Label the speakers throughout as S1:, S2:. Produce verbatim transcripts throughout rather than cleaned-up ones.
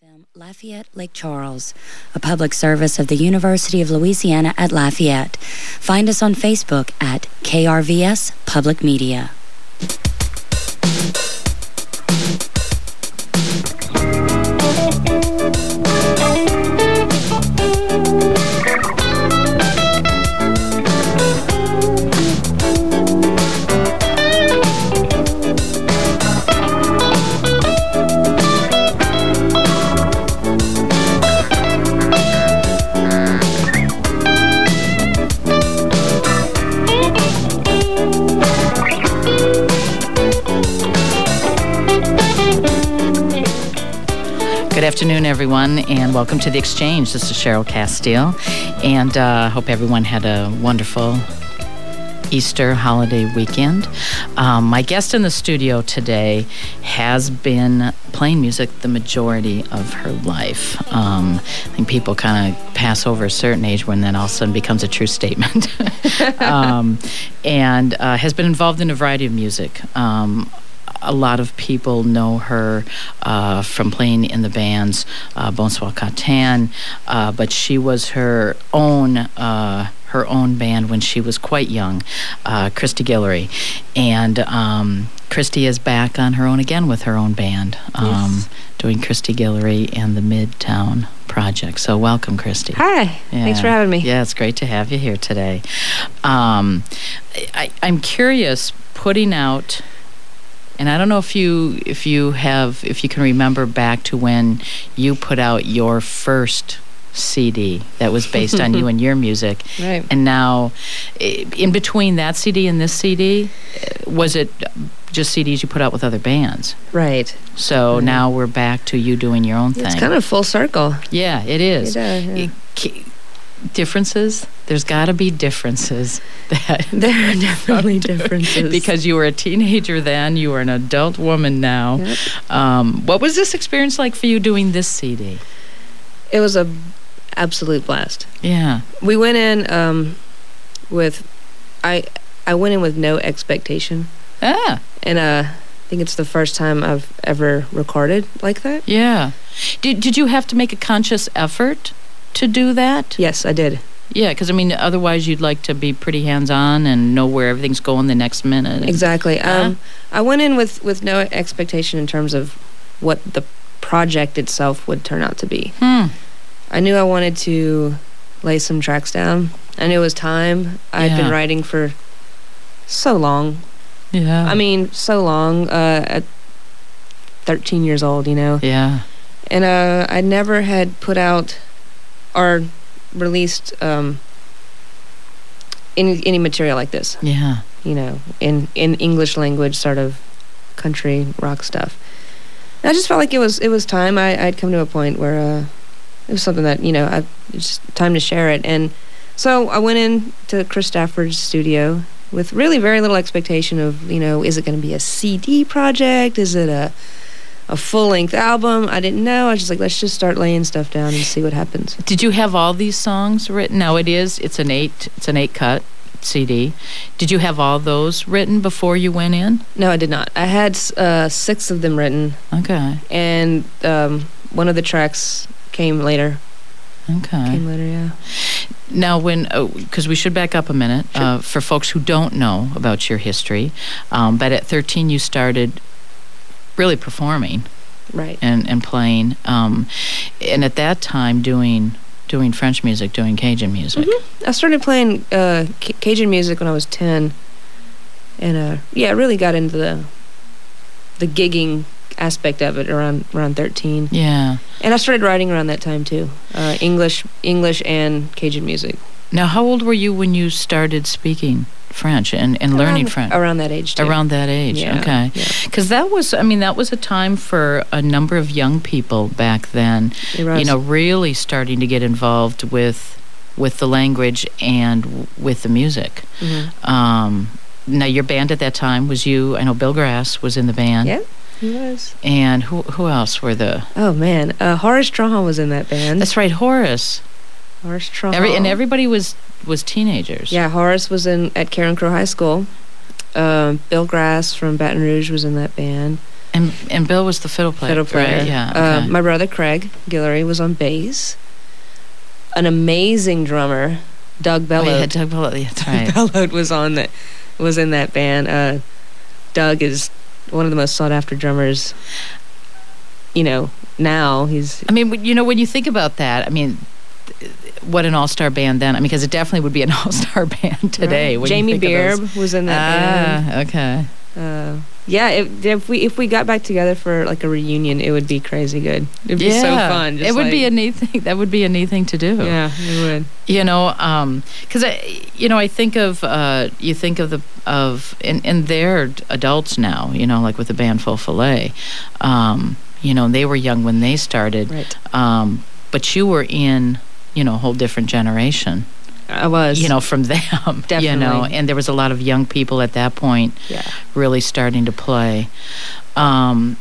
S1: M Lafayette Lake Charles, a public service of the University of Louisiana at Lafayette. Find us on Facebook at K R V S Public Media.
S2: Good afternoon, everyone, and welcome to The Exchange. This is Cheryl Castile, and I uh, hope everyone had a wonderful Easter holiday weekend. Um, my guest in the studio today has been playing music the majority of her life. Um, I think people kind of pass over a certain age when then all of a sudden becomes a true statement. um, and uh, has been involved in a variety of music. Um, A lot of people know her uh, from playing in the bands uh, Bonsoir Catan, uh, but she was her own uh, her own band when she was quite young, uh, Christy Guillory, and um, Christy is back on her own again with her own band, um, yes. doing Christy Guillory and the Midtown Project. So welcome, Christy.
S3: Hi. Yeah. Thanks for having me.
S2: Yeah, it's great to have you here today. Um, I, I'm curious, putting out. And I don't know if you if you have if you can remember back to when you put out your first C D that was based on you and your music.
S3: Right.
S2: And now, in between that C D and this C D, was it just C Ds you put out with other bands?
S3: Right.
S2: So
S3: right.
S2: now we're back to you doing your own thing.
S3: It's kind of full circle.
S2: Yeah, it is.
S3: It does, yeah.
S2: it, differences? There's got to be differences. That
S3: there are definitely differences.
S2: Because you were a teenager then, you were an adult woman now.
S3: Yep.
S2: Um, what was this experience like for you doing this C D?
S3: It was a absolute blast.
S2: Yeah.
S3: We went in um, with, I I went in with no expectation.
S2: Ah.
S3: And uh, I think it's the first time I've ever recorded like that.
S2: Yeah. Did Did you have to make a conscious effort to do that?
S3: Yes, I did.
S2: Yeah, because, I mean, otherwise you'd like to be pretty hands-on and know where everything's going the next minute.
S3: Exactly.
S2: Uh,
S3: um, I went in with, with no expectation in terms of what the project itself would turn out to be.
S2: Hmm.
S3: I knew I wanted to lay some tracks down. I knew it was time. I'd
S2: yeah.
S3: been writing for so long.
S2: Yeah.
S3: I mean, so long. Uh, at thirteen years old, you know.
S2: Yeah.
S3: And uh, I never had put out or released um, any any material like this.
S2: Yeah.
S3: You know, in, in English language sort of country rock stuff. And I just felt like it was it was time. I, I'd come to a point where uh, it was something that, you know, I, it's just time to share it. And so I went in to Chris Stafford's studio with really very little expectation of, you know, is it going to be a C D project? Is it a a full-length album? I didn't know. I was just like, let's just start laying stuff down and see what happens.
S2: Did you have all these songs written? Now it is, it's an eight, it's an eight-cut C D. Did you have all those written before you went in?
S3: No, I did not. I had uh, six of them written.
S2: Okay.
S3: And um, one of the tracks came later.
S2: Okay.
S3: Came later, yeah.
S2: Now, when, because oh, we should back up a minute,
S3: sure.
S2: uh, for folks who don't know about your history, um, but at thirteen you started really performing,
S3: right,
S2: and and playing, um, and at that time doing doing French music, doing Cajun music.
S3: Mm-hmm. I started playing uh, C- Cajun music when I was ten, and uh, yeah, I really got into the the gigging aspect of it around around thirteen.
S2: Yeah,
S3: and I started writing around that time too, uh, English English and Cajun music.
S2: Now, how old were you when you started speaking French and, and
S3: around,
S2: learning French?
S3: Around that age, too.
S2: Around that age,
S3: yeah,
S2: okay. Because
S3: yeah.
S2: that was, I mean, that was a time for a number of young people back then,
S3: it was.
S2: you know, really starting to get involved with with the language and w- with the music.
S3: Mm-hmm.
S2: Um, now, your band at that time was you, I know Bill Grass was in the band.
S3: Yeah, he was.
S2: And who who else were the...
S3: Oh, man. Uh, Horace Trahan was in that band.
S2: That's right, Horace.
S3: Horace Trahan.
S2: Every, and everybody was, was teenagers.
S3: Yeah, Horace was in at Karen Crow High School. Uh, Bill Grass from Baton Rouge was in that band.
S2: And and Bill was the fiddle player.
S3: Fiddle player.
S2: Right? Yeah.
S3: Uh,
S2: Okay.
S3: my brother Craig Guillory was on bass. An amazing drummer, Doug
S2: oh,
S3: Bellot.
S2: yeah, Doug Bellot. Yeah, that's right.
S3: Bellot was on that, was in that band. Uh, Doug is one of the most sought after drummers. You know, now he's.
S2: I mean, when- you know, when you think about that, I mean, th- what an all-star band then. I mean, because it definitely would be an all-star band today.
S3: Right.
S2: when you
S3: Jamie
S2: think of those-
S3: Beerb was in that band.
S2: Ah, okay.
S3: Uh, yeah, if, if we if we got back together for like a reunion, it would be crazy good. It'd be
S2: yeah.
S3: so fun. Just
S2: it would
S3: like,
S2: be a neat thing. That would be a neat thing to do.
S3: Yeah, it would.
S2: You know, because I, you know, I think of uh, you think of the of and, and they're adults now. You know, like with the band Faux Filet. Um, you know, they were young when they started.
S3: Right.
S2: Um, but you were in, you know, a whole different generation.
S3: I was.
S2: You know, from them.
S3: Definitely.
S2: You know, and there was a lot of young people at that point.
S3: Yeah.
S2: Really starting to play. Um,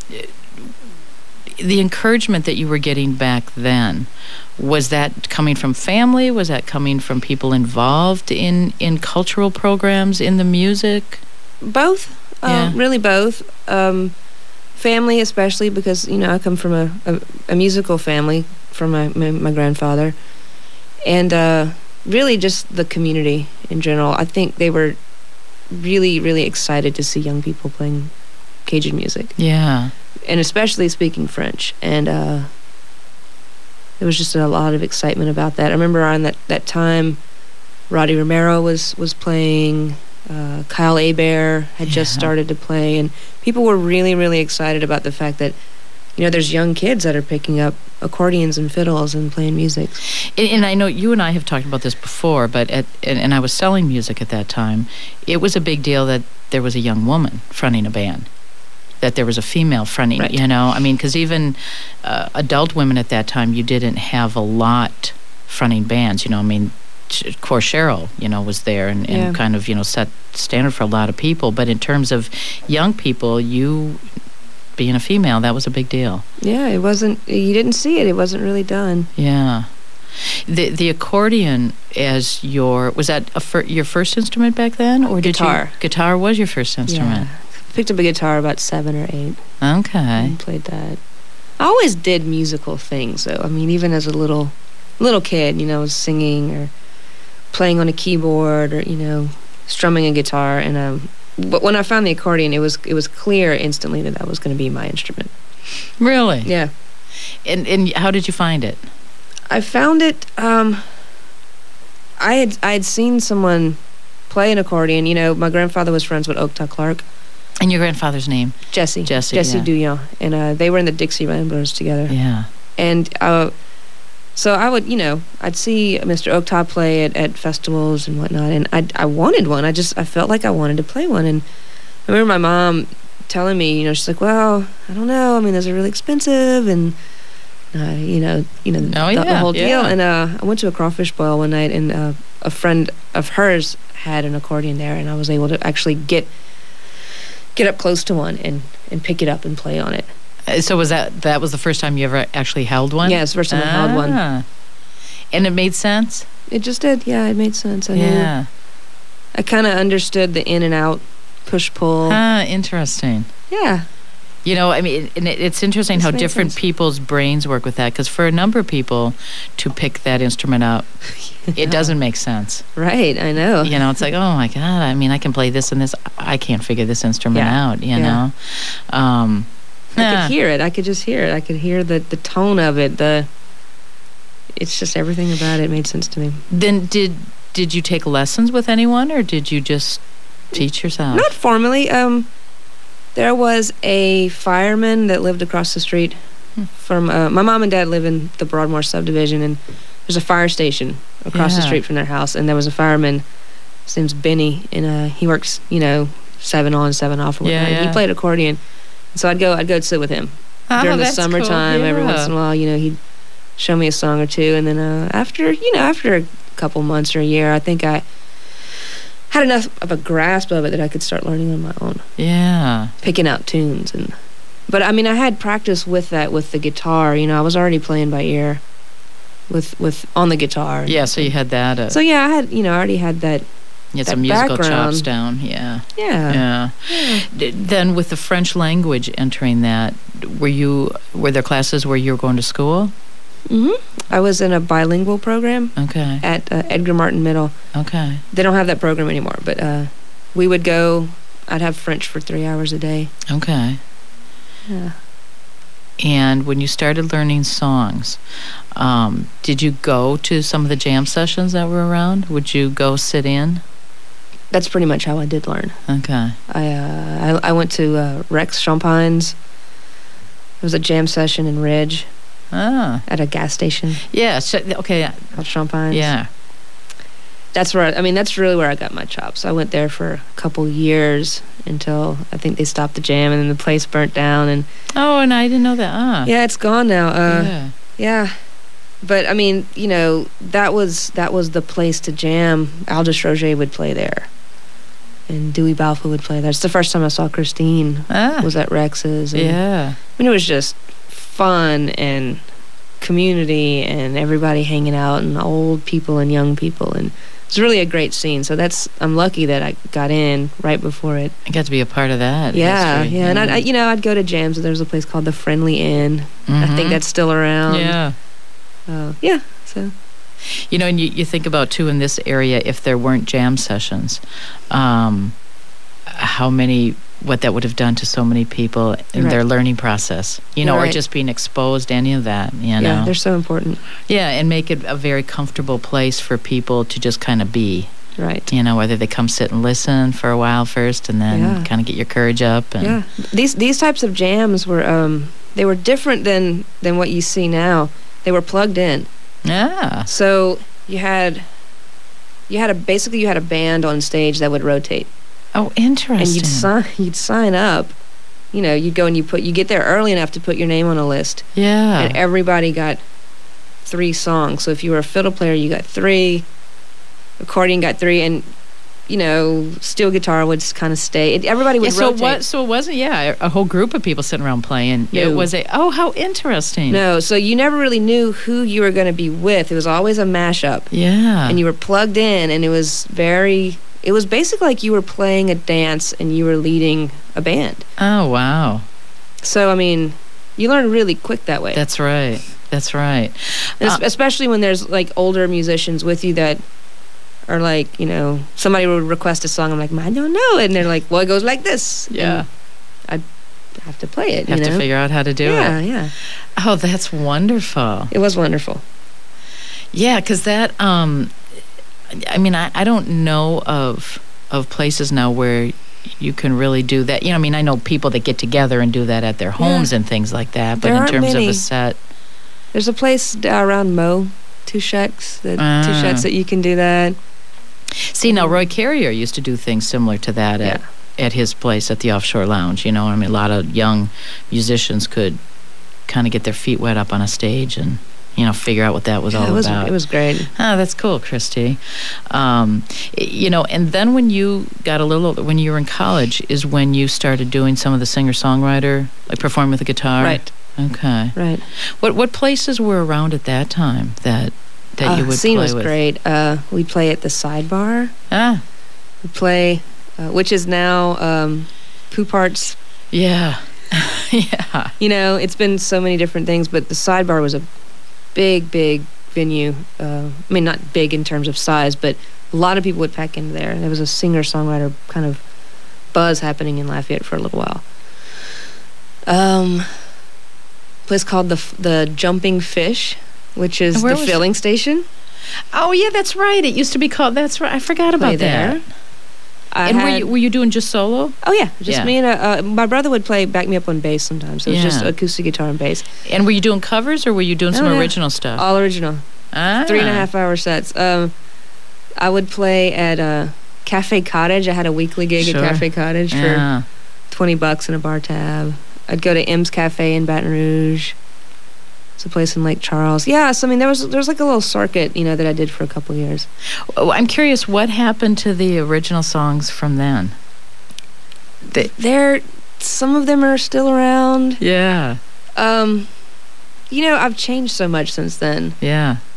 S2: the encouragement that you were getting back then, was that coming from family? Was that coming from people involved in, in cultural programs, in the music?
S3: Both.
S2: Yeah.
S3: Uh, really both. Um, family especially because, you know, I come from a, a, a musical family from my, my, my grandfather. And uh, really just the community in general. I think they were really, really excited to see young people playing Cajun music.
S2: Yeah.
S3: And especially speaking French. And uh, there was just a lot of excitement about that. I remember around that, that time, Roddy Romero was, was playing, uh, Kyle Hebert had just
S2: Yeah.
S3: started to play, and people were really, really excited about the fact that, you know, there's young kids that are picking up accordions and fiddles and playing music.
S2: And, and I know you and I have talked about this before, but at, and, and I was selling music at that time. It was a big deal that there was a young woman fronting a band, that there was a female fronting,
S3: Right.
S2: you know. I mean, because even uh, adult women at that time, you didn't have a lot fronting bands, you know. I mean, of course, Cheryl, you know, was there and, and
S3: Yeah.
S2: kind of, you know, set standard for a lot of people. But in terms of young people, you being a female, that was a big deal.
S3: Yeah, it wasn't, you didn't see it, it wasn't really done.
S2: Yeah. The the accordion as your, was that a fir, your first instrument back then? Or did
S3: Guitar.
S2: you, guitar was your first instrument?
S3: Yeah. Picked up a guitar about seven or eight
S2: Okay.
S3: and played that. I always did musical things, though. I mean, even as a little little kid, you know, singing or playing on a keyboard or, you know, strumming a guitar. And um, but when I found the accordion, it was it was clear instantly that that was going to be my instrument.
S2: Really?
S3: Yeah.
S2: And and how did you find it?
S3: I found it. Um, I had I had seen someone play an accordion. You know, my grandfather was friends with Okta Clark,
S2: And your grandfather's name?
S3: Jesse,
S2: Jesse,
S3: Jesse
S2: yeah.
S3: Douillon, and uh, they were in the Dixie Ramblers together.
S2: Yeah.
S3: And uh, so I would, you know, I'd see Mister Okta play at, at festivals and whatnot, and I I wanted one. I just I felt like I wanted to play one, and I remember my mom telling me, you know, she's like, well, I don't know. I mean, those are really expensive, and uh, you know, you know,
S2: Oh,
S3: the, the
S2: yeah,
S3: whole deal.
S2: yeah.
S3: And uh, I went to a crawfish boil one night, and uh, a friend of hers had an accordion there, and I was able to actually get get up close to one and and pick it up and play on it.
S2: Uh, So was that that was the first time you ever actually held one?
S3: Yeah, it's the first time I held one.
S2: Ah. And it made sense?
S3: It just did. Yeah, it made sense. I knew.
S2: Yeah.
S3: I kind of understood the in and out, push pull.
S2: Ah, interesting.
S3: Yeah.
S2: You know, I mean, and it, it's interesting
S3: This
S2: how
S3: makes
S2: different
S3: sense.
S2: people's brains work with that. Because for a number of people, to pick that instrument up, it doesn't make sense.
S3: Right. I know.
S2: You know, it's like, oh my God, I mean, I can play this and this. I can't figure this instrument
S3: Yeah.
S2: out, you
S3: Yeah.
S2: know? Um,
S3: I
S2: yeah.
S3: could hear it. I could just hear it. I could hear the the tone of it. The. It's just everything about it made sense to me.
S2: Then did did you take lessons with anyone, or did you just teach yourself?
S3: Not formally. Um, there was a fireman that lived across the street
S2: Hmm.
S3: from. Uh, my mom and dad live in the Broadmoor subdivision, and there's a fire station across the
S2: Yeah.
S3: street from their house. And there was a fireman. His name's Benny, and uh, he works, you know, seven on, seven off, or
S2: Yeah,
S3: whatnot. And
S2: yeah.
S3: He played accordion, so I'd go. I'd go sit with him
S2: Oh,
S3: during the
S2: that's cool,
S3: summertime. Every
S2: yeah.
S3: once in a while, you know, he'd show me a song or two, and then uh, after, you know, after a couple months or a year, I think I had enough of a grasp of it that I could start learning on my own,
S2: Yeah.
S3: picking out tunes. And but I mean, I had practice with that with the guitar. You know, I was already playing by ear with with on the guitar.
S2: Yeah, so you had that. Uh,
S3: So yeah, I had, you know, I already had that
S2: You had
S3: that
S2: some musical
S3: background.
S2: chops down. Yeah.
S3: Yeah.
S2: Yeah. D- Then with the French language entering that, were you were there classes where you were going to school?
S3: hmm I was in a bilingual program
S2: Okay.
S3: at uh, Edgar Martin Middle.
S2: Okay.
S3: They don't have that program anymore, but uh, we would go. I'd have French for three hours a day.
S2: Okay.
S3: Yeah.
S2: And when you started learning songs, um, did you go to some of the jam sessions that were around? Would you go sit in?
S3: That's pretty much how I did learn.
S2: Okay.
S3: I uh, I, I went to uh, Rex Champagne's. It was a jam session in Ridge
S2: Ah.
S3: at a gas station
S2: Yeah. So, okay.
S3: called Champagne's.
S2: Yeah.
S3: That's where I, I mean that's really where I got my chops. I went there for a couple years until I think they stopped the jam and then the place burnt down and
S2: Oh, and I didn't know that. Ah.
S3: yeah, it's gone now. Uh,
S2: yeah.
S3: yeah. But I mean, you know, that was that was the place to jam. Aldous Roger would play there, and Dewey Balfour would play there. It's the first time I saw Christine.
S2: Ah.
S3: Was at Rex's. And,
S2: Yeah.
S3: I mean, it was just fun and community and everybody hanging out and old people and young people and it's really a great scene. So that's I'm lucky that I got in right before it.
S2: I got to be a part of that.
S3: Yeah,
S2: history.
S3: yeah, and I, I, you know, I'd go to jams. There was a place called the Friendly Inn. I think
S2: Mhm.
S3: that's still around.
S2: Yeah.
S3: Uh, yeah. So
S2: You know, and you, you think about, too, in this area, if there weren't jam sessions, um, how many, what that would have done to so many people in
S3: Right.
S2: their learning process, you know, or
S3: Right.
S2: just being exposed to any of that, you
S3: yeah,
S2: know.
S3: they're so important.
S2: Yeah, and make it a very comfortable place for people to just kind of be,
S3: Right.
S2: you know, whether they come sit and listen for a while first and then
S3: Yeah.
S2: kind of get your courage up. And,
S3: Yeah. These these types of jams were um they were different than than what you see now. They were plugged in.
S2: Yeah.
S3: So you had you had a basically you had a band on stage that would rotate.
S2: Oh, interesting.
S3: And you'd sign you'd sign up. You know, you'd go and you put you get there early enough to put your name on a list.
S2: Yeah.
S3: And everybody got three songs. So if you were a fiddle player, you got three. Accordion got three, and you know, steel guitar would kind of stay. It, everybody would
S2: yeah, so
S3: rotate.
S2: what? So it wasn't. Yeah, a whole group of people sitting around playing. It
S3: No.
S2: was a. Oh, how interesting.
S3: No, so you never really knew who you were going to be with. It was always a mashup,
S2: Yeah.
S3: and you were plugged in, and it was very. It was basically like you were playing a dance and you were leading a band.
S2: Oh, wow.
S3: So I mean, you learn really quick that way.
S2: That's right. That's right.
S3: And es-
S2: Uh,
S3: especially when there's like older musicians with you that are like, you know, somebody would request a song. I'm like, I don't know, and they're like, well, it goes like this.
S2: Yeah.
S3: And I have to play it.
S2: Have
S3: you know?
S2: to figure out how to do
S3: yeah,
S2: it.
S3: yeah.
S2: Oh, that's wonderful.
S3: It was wonderful.
S2: Yeah, because that. Um, I mean, I, I don't know of of places now where you can really do that. You know, I mean, I know people that get together and do that at their homes
S3: Yeah.
S2: and things like that. But
S3: There
S2: in
S3: aren't
S2: terms of
S3: many.
S2: a set,
S3: There's a place uh, around Mo, Touchettes, that
S2: Ah.
S3: Touchettes that you can do that.
S2: see now Roy Carrier used to do things similar to that at
S3: Yeah.
S2: at his place at the Offshore Lounge. You know, I mean, a lot of young musicians could kind of get their feet wet up on a stage and you know figure out what that was
S3: Yeah,
S2: all
S3: it was
S2: about.
S3: it was great.
S2: Oh, that's cool, Christy. Um, y- you know, and then when you got a little older, when you were in college, is when you started doing some of the singer-songwriter, like performing with the guitar?
S3: Right,
S2: Okay.
S3: right.
S2: What what places were around at that time that that
S3: Uh,
S2: you would
S3: scene
S2: play
S3: was
S2: with?
S3: great. Uh, we play at the Sidebar.
S2: Ah,
S3: We play, uh, which is now um, Poop Arts.
S2: yeah, yeah.
S3: You know, it's been so many different things, but the Sidebar was a big, big venue. Uh, I mean, not big in terms of size, but a lot of people would pack into there. There was a singer-songwriter kind of buzz happening in Lafayette for a little while. Um, a place called the F- the Jumping Fish, which is
S2: Where
S3: the
S2: was-
S3: filling station.
S2: Oh, yeah, that's right. It used to be called. That's right. I forgot
S3: Play
S2: about that.
S3: there. I
S2: And were
S3: had-
S2: you were you doing just solo?
S3: Oh yeah, just
S2: Yeah.
S3: me and a, uh, my brother would play back me up on bass sometimes. So it was just
S2: Yeah.
S3: acoustic guitar and bass,
S2: And were you doing covers or were you doing
S3: Oh,
S2: some
S3: yeah.
S2: original stuff?
S3: all original.
S2: ah.
S3: Three and a half hour sets. Um, I would play at uh, Cafe Cottage. I had a weekly gig
S2: Sure.
S3: at Cafe Cottage
S2: Yeah.
S3: for twenty bucks and a bar tab. I'd go to M's Cafe in Baton Rouge. It's a place in Lake Charles. Yeah, so I mean, there was there was like a little circuit, you know, that I did for a couple years.
S2: Oh, I'm curious, what happened to the original songs from then? They,
S3: There, some of them are still around.
S2: yeah,
S3: Um, you know, I've changed so much since then.
S2: yeah.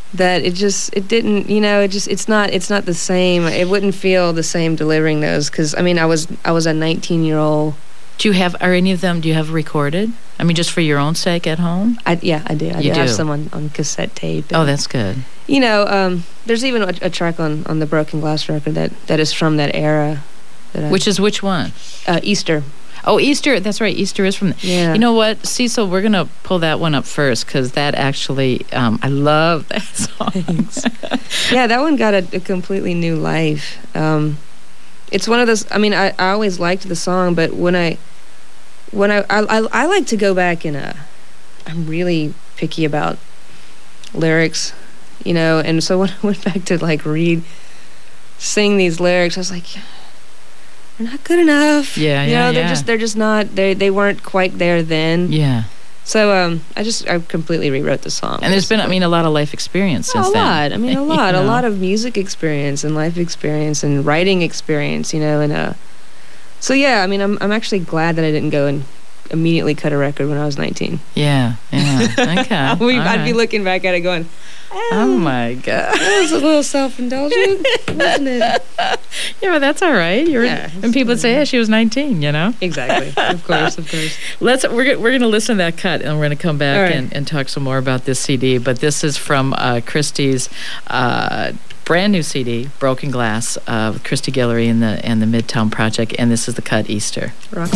S3: that it just it didn't you know it just it's not it's not the same. It wouldn't feel the same delivering those, because I mean I was I was a nineteen year old.
S2: Do you have, are any of them, do you have recorded? I mean, just for your own sake at home?
S3: I, yeah, I do. I
S2: You
S3: do have
S2: do?
S3: some on, on cassette tape.
S2: Oh,
S3: and,
S2: that's good.
S3: You know, um, there's even a, a track on, on the Broken Glass record that, that is from that era. That I,
S2: Which is which one?
S3: uh, Easter.
S2: Oh, Easter. That's right. Easter is from. The,
S3: Yeah.
S2: You know what, Cecil? We're gonna pull that one up first because that actually, um, I love that song.
S3: Yeah, that one got a, a completely new life. Um, it's one of those. I mean, I, I always liked the song, but when I when I I, I, I like to go back and uh, I'm really picky about lyrics, you know. And so when I went back to like read, sing these lyrics, I was like, they're not good enough.
S2: Yeah,
S3: you
S2: yeah,
S3: know, they're
S2: yeah.
S3: just they're just not they they weren't quite there then.
S2: Yeah.
S3: So um, I just I completely rewrote the song.
S2: And there's been, I mean, a lot of life experience
S3: Oh,
S2: since
S3: a
S2: then.
S3: lot. I mean, a
S2: You
S3: lot. A
S2: know?
S3: lot of music experience and life experience and writing experience. You know, and uh, so yeah. I mean, I'm I'm actually glad that I didn't go and immediately cut a record when I was nineteen.
S2: Yeah. Yeah. Okay.
S3: we,
S2: All
S3: I'd be
S2: right.
S3: looking back at it going,
S2: Oh my God.
S3: that was a little self-indulgent, wasn't it?
S2: Yeah, but that's all right. You're,
S3: Yeah,
S2: and people would say, "Yeah, she was nineteen." You know.
S3: Exactly. Of course. Of course.
S2: Let's we're go- we're going to listen to that cut, and we're going to come back
S3: All right.
S2: and, and talk some more about this C D. But this is from uh, Christy's uh, brand new C D, "Broken Glass," uh, with Christy Guillory and the and the Midtown Project, and this is the cut "Easter."
S3: Rock.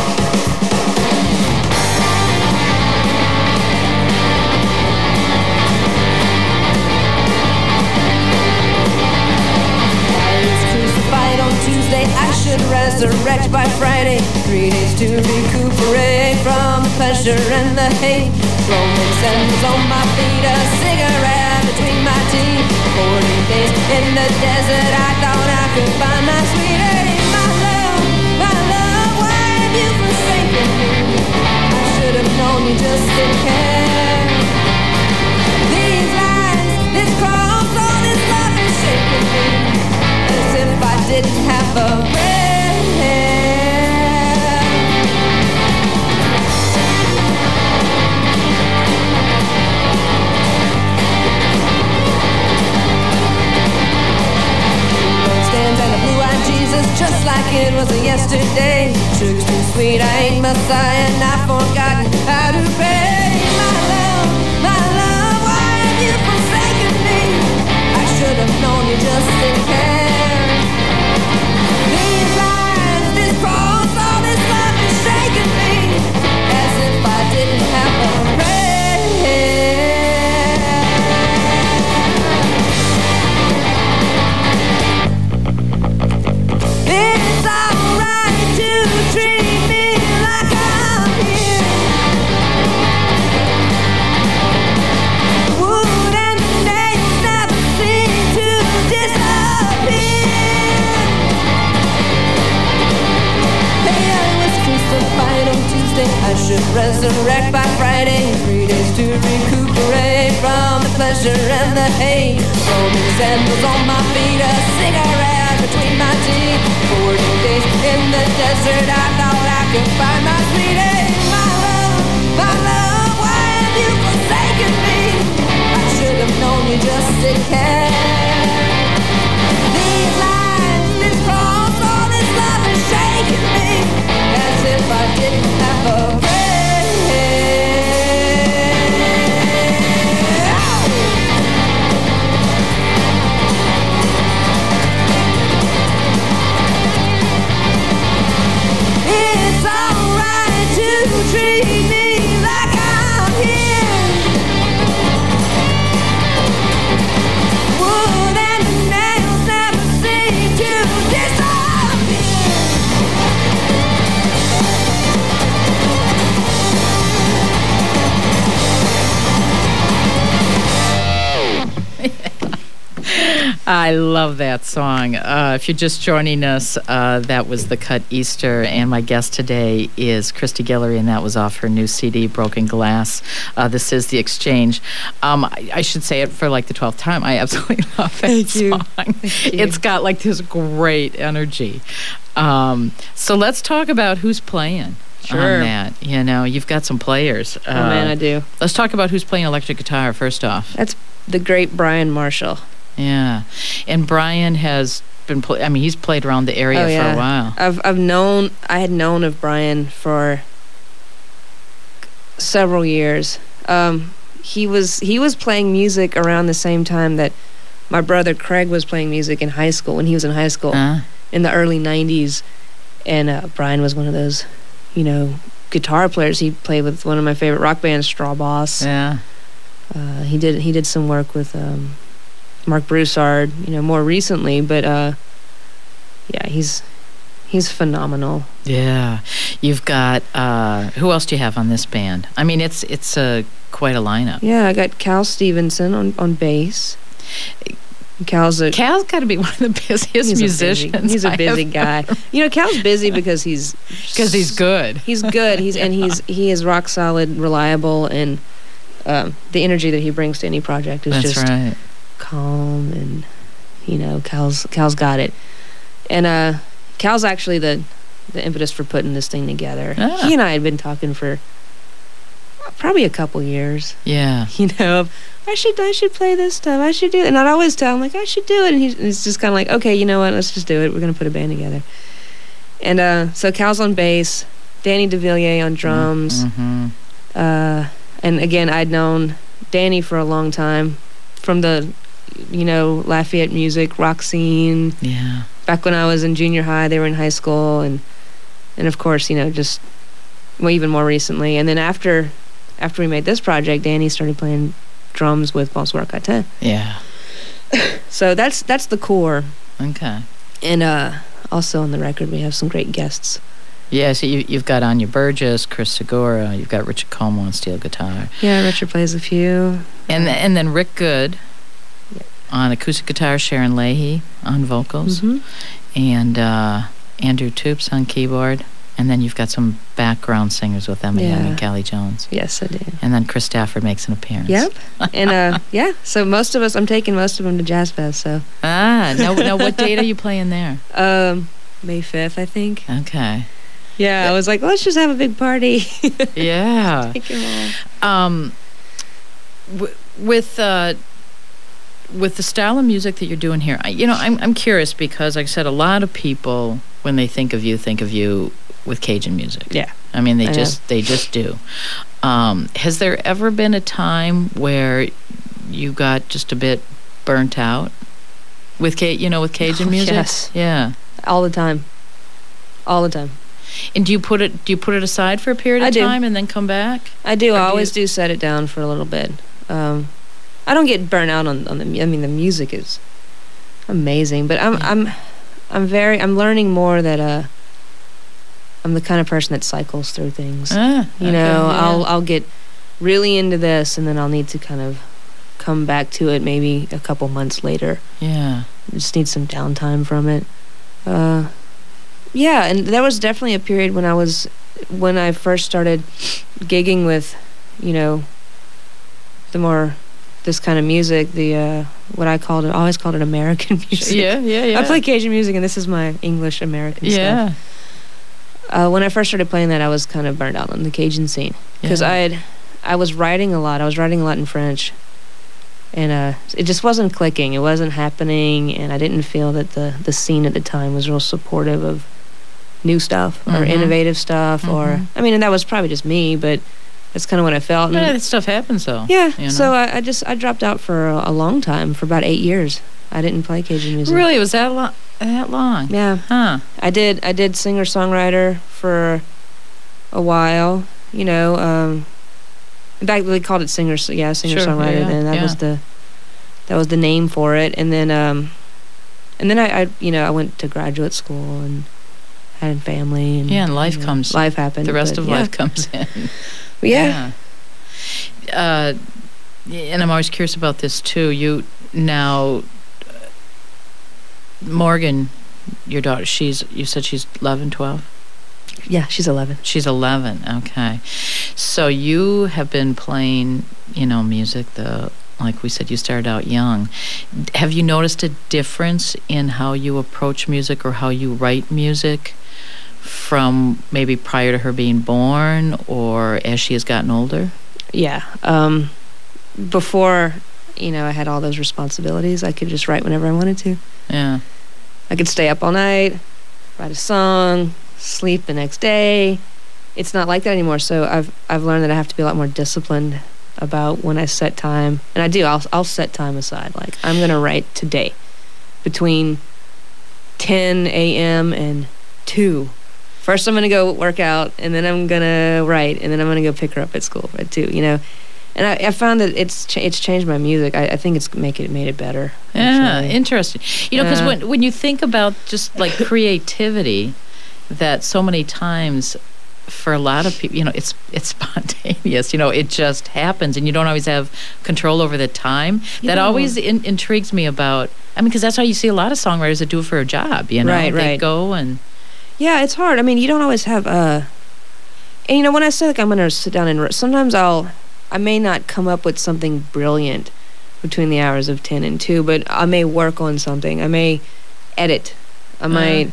S4: I should resurrect by Friday. Three days to recuperate from the pleasure and the hate. Rolling sandals on my feet, a cigarette between my teeth. Forty days in the desert, I thought I could find my sweetie. My love, my love, why have you forsaken me? I should have known you just didn't care. These lies, this cross, all this love is shaking me, as if I didn't have a prayer. Blood stands and a blue-eyed Jesus, just like it was yesterday. Sugar's too sweet, I ain't Messiah, and I've forgotten how to pray. My love, my love, why have you forsaken me? I should have known you just didn't care. These lies, this cross, all this love is shaking me, as if I didn't have a prayer. It's alright to treat me like I'm here. Wood and nails never seem to disappear. Hey, I was crucified on Tuesday, I should resurrect by Friday. Three days to recuperate from the pleasure and the hate. Rolling sandals on my feet, a cigarette between my teeth. Forty days in the desert, I thought I could find my sweetie. My love, my love, why have you forsaken me? I should have known you just didn't care. These lies, this cross, all this love is shaking me, as if I didn't have a prayer. It's alright to treat me like I'm here. Wood and nails never seem to disappear.
S2: I love that song. Uh, if you're just joining us, uh, that was the cut "Easter," and my guest today is Christy Guillory, and that was off her new C D, "Broken Glass." Uh, this is The Exchange. Um, I, I should say it for like the twelfth time. I absolutely love that
S3: Thank you.
S2: song.
S3: Thank you.
S2: It's got like this great energy. Um, so let's talk about who's playing.
S3: Sure.
S2: on that. You know, you've got some players.
S3: Oh, man, I do.
S2: Let's talk about who's playing electric guitar first off.
S3: That's the great Brian Marshall.
S2: Yeah. And Brian has been, play- I mean, he's played around the area
S3: Oh, yeah.
S2: for a while.
S3: I've I've known I had known of Brian for several years. Um, he was he was playing music around the same time that my brother Craig was playing music in high school, when he was in high school
S2: Uh,
S3: in the early nineties. And uh, Brian was one of those, you know, guitar players. He played with one of my favorite rock bands, Straw Boss.
S2: yeah.
S3: Uh, he did he did some work with um, Mark Broussard, you know, more recently. But uh, yeah, he's he's phenomenal.
S2: Yeah. You've got, uh, who else do you have on this band? I mean, it's it's uh, quite a lineup.
S3: Yeah, I got Cal Stevenson on, on bass. Cal's a
S2: Cal's got to be one of the busiest
S3: he's
S2: musicians.
S3: A busy, he's a
S2: I
S3: busy
S2: have
S3: guy.
S2: ever-
S3: You know, Cal's busy because he's
S2: Because he's good.
S3: He's good. He's and he's he is rock solid, reliable, and um, the energy that he brings to any project is
S2: That's
S3: just
S2: right.
S3: calm, and you know, Cal's Cal's got it. And uh, Cal's actually the the impetus for putting this thing together.
S2: Ah.
S3: He and I had been talking for probably a couple years.
S2: Yeah.
S3: You know, I should I should play this stuff. I should do it. And I'd always tell him, like, I should do it. And he's, he's just kind of like, okay, you know what? Let's just do it. We're going to put a band together. And uh, so Cal's on bass, Danny DeVilliers on drums.
S2: Mm-hmm.
S3: Uh, and again, I'd known Danny for a long time from the, you know, Lafayette music, rock scene.
S2: Yeah.
S3: Back when I was in junior high, they were in high school. And, and of course, you know, just, well, even more recently. And then after after we made this project, Danny started playing drums with Bonsoir Catin.
S2: Yeah.
S3: So that's that's the core.
S2: Okay.
S3: And uh, also on the record, we have some great guests.
S2: Yeah, so you, you've got Anya Burgess, Chris Segura, you've got Richard Como on steel guitar.
S3: Yeah, Richard plays a few.
S2: And and then Rick Good
S3: Yeah.
S2: on acoustic guitar, Sharon Leahy on vocals,
S3: Mhm.
S2: and uh, Andrew Toops on keyboard. And then you've got some background singers with Emma Young
S3: Yeah.
S2: and Callie Jones.
S3: Yes, I do.
S2: And then Chris Stafford makes an appearance.
S3: Yep. And uh, yeah, so most of us, I'm taking most of them to Jazz Fest. So
S2: Ah, now, now what date are you playing there?
S3: um, May fifth, I think.
S2: Okay.
S3: Yeah, I was like, let's just have a big party.
S2: Yeah.
S3: Take 'em all.
S2: Um, w- with uh, with the style of music that you're doing here, I, you know, I'm I'm curious because, like I said, a lot of people, when they think of you, think of you with Cajun music.
S3: Yeah.
S2: I mean, they
S3: I
S2: just
S3: know.
S2: they just do. Um, has there ever been a time where you got just a bit burnt out with Ca- you know, with Cajun
S3: Oh,
S2: music?
S3: yes.
S2: Yeah.
S3: All the time. All the time.
S2: And do you put it do you put it aside for a period of
S3: I do.
S2: time and then come back?
S3: I do.
S2: Or
S3: I
S2: do
S3: always
S2: you-
S3: do set it down for a little bit. Um, I don't get burnt out on, on the. mu- I mean, the music is amazing, but I'm
S2: Yeah.
S3: I'm I'm very. I'm learning more that uh. I'm the kind of person that cycles through things.
S2: Ah,
S3: you
S2: okay,
S3: know,
S2: yeah.
S3: I'll I'll get really into this, and then I'll need to kind of come back to it maybe a couple months later.
S2: Yeah.
S3: Just need some downtime from it. Uh, yeah, and there was definitely a period when I was when I first started gigging with, you know, the more this kind of music, the uh, what I called it, I always called it American music.
S2: Yeah, yeah, yeah.
S3: I play Cajun music, and this is my English American stuff.
S2: Yeah.
S3: Uh, when I first started playing that, I was kind of burned out on the Cajun scene because
S2: Yeah.
S3: I had, I was writing a lot. I was writing a lot in French, and uh, it just wasn't clicking. It wasn't happening, and I didn't feel that the the scene at the time was real supportive of new stuff or
S2: Mhm.
S3: innovative stuff. Or
S2: Mhm.
S3: I mean, and that was probably just me, but that's kind of what I felt.
S2: Yeah,
S3: And,
S2: that stuff happens though.
S3: yeah,
S2: you know?
S3: so I, I just I dropped out for a, a long time, for about eight years. I didn't play Cajun music.
S2: Really, it was that long? That long?
S3: Yeah.
S2: Huh.
S3: I did I did singer songwriter for a while, you know. Um, in fact, they called it singer, yeah, singer
S2: Sure,
S3: songwriter.
S2: yeah,
S3: Then that
S2: yeah.
S3: was the that was the name for it. And then um, and then I, I you know I went to graduate school and had a family. And,
S2: Yeah, and life
S3: you know,
S2: comes-
S3: Life happened.
S2: The rest
S3: but
S2: of
S3: yeah.
S2: life comes in.
S3: Yeah.
S2: Yeah. Uh, and I'm always curious about this too. You now, uh, Morgan, your daughter. She's. You said she's eleven, twelve?
S3: Yeah, she's eleven.
S2: She's eleven. Okay. So you have been playing, you know, music. The like we said, you started out young. Have you noticed a difference in how you approach music or how you write music from maybe prior to her being born or as she has gotten older?
S3: Yeah. Um, before, you know, I had all those responsibilities, I could just write whenever I wanted to.
S2: Yeah.
S3: I could stay up all night, write a song, sleep the next day. It's not like that anymore. So I've I've learned that I have to be a lot more disciplined about when I set time. And I do. I'll I'll set time aside. Like, I'm going to write today between ten a.m. and two. First I'm going to go work out, and then I'm going to write, and then I'm going to go pick her up at school at two, you know. And I, I found that it's ch- it's changed my music. I, I think it's make it made it better.
S2: Yeah,
S3: actually.
S2: interesting. You know, because
S3: Yeah.
S2: when, when you think about just like creativity, that so many times for a lot of people, you know, it's it's spontaneous. You know, it just happens, and you don't always have control over the time.
S3: You
S2: that
S3: don't.
S2: always in, intrigues me about. I mean, because that's how you see a lot of songwriters that do it for a job. You know,
S3: Right,
S2: they
S3: right.
S2: go and
S3: Yeah, it's hard. I mean, you don't always have uh and you know, when I say like I'm gonna sit down and write, sometimes I'll I may not come up with something brilliant between the hours of ten and two, but I may work on something. I may edit. I might,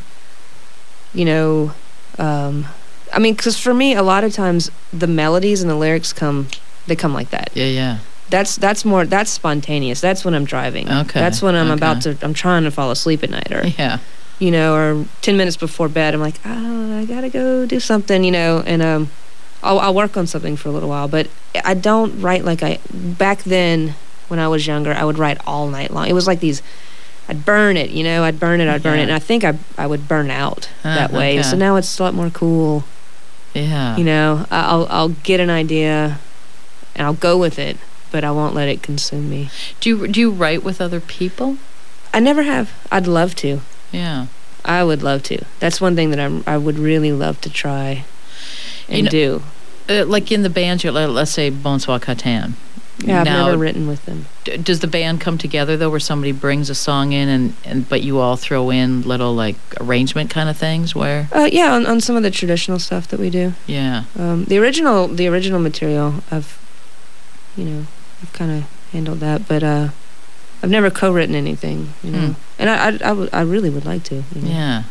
S3: you know, um, I mean, because for me, a lot of times the melodies and the lyrics come, they come like that.
S2: yeah, yeah.
S3: That's that's more that's spontaneous. That's when I'm driving.
S2: Okay,
S3: That's when I'm
S2: okay.
S3: about to. I'm trying to fall asleep at night, or
S2: Yeah.
S3: you know, or ten minutes before bed, I'm like, oh, I gotta go do something, you know, and um, I'll, I'll work on something for a little while. But I don't write like I, back then when I was younger, I would write all night long. It was like these, I'd burn it, you know, I'd burn it, I'd burn
S2: Yeah.
S3: it. And I think I, I would burn out
S2: Uh,
S3: that way.
S2: okay.
S3: So now it's a lot more cool,
S2: Yeah.
S3: you know, I- I'll, I'll get an idea and I'll go with it, but I won't let it consume me.
S2: Do you do you write with other people?
S3: I never have. I'd love to.
S2: Yeah.
S3: I would love to. That's one thing that I'm, I would really love to try and
S2: You know-
S3: do.
S2: Uh, like in the bands, you're, let- let's say Bonsoir Catan.
S3: Yeah, I've
S2: Now,
S3: never written with them.
S2: d- does the band come together though, where somebody brings a song in and, and but you all throw in little like arrangement kind of things? Where
S3: Uh, yeah, on, on some of the traditional stuff that we do.
S2: yeah,
S3: Um, the original, the original material, I've, you know, I've kind of handled that, but uh, I've never co-written anything, you know.
S2: Hmm.
S3: And I, I, I, would- I really would like to. You know?
S2: yeah.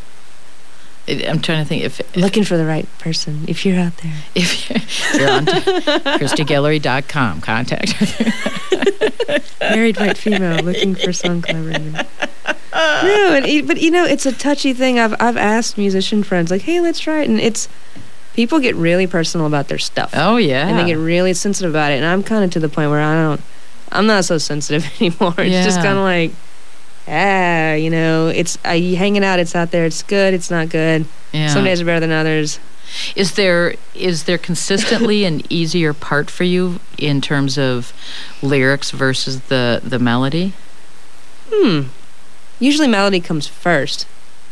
S2: It, I'm trying to think if
S3: Looking for the right person. If you're out there.
S2: if you're, if you're on Christy Guillory dot com, contact her.
S3: Married white female looking for song collaborator. No, and it, but you know, it's a touchy thing. I've I've asked musician friends like, hey, let's try it, and it's people get really personal about their stuff.
S2: Oh yeah,
S3: And they get really sensitive about it, and I'm kind of to the point where I don't, I'm not so sensitive anymore. It's just
S2: Yeah.
S3: kind of like, ah, you know, it's uh, you hanging out. It's out there. It's good. It's not good.
S2: yeah.
S3: Some days are better than others.
S2: Is there is there consistently an easier part for you in terms of lyrics versus the the melody?
S3: Hmm. Usually melody comes first,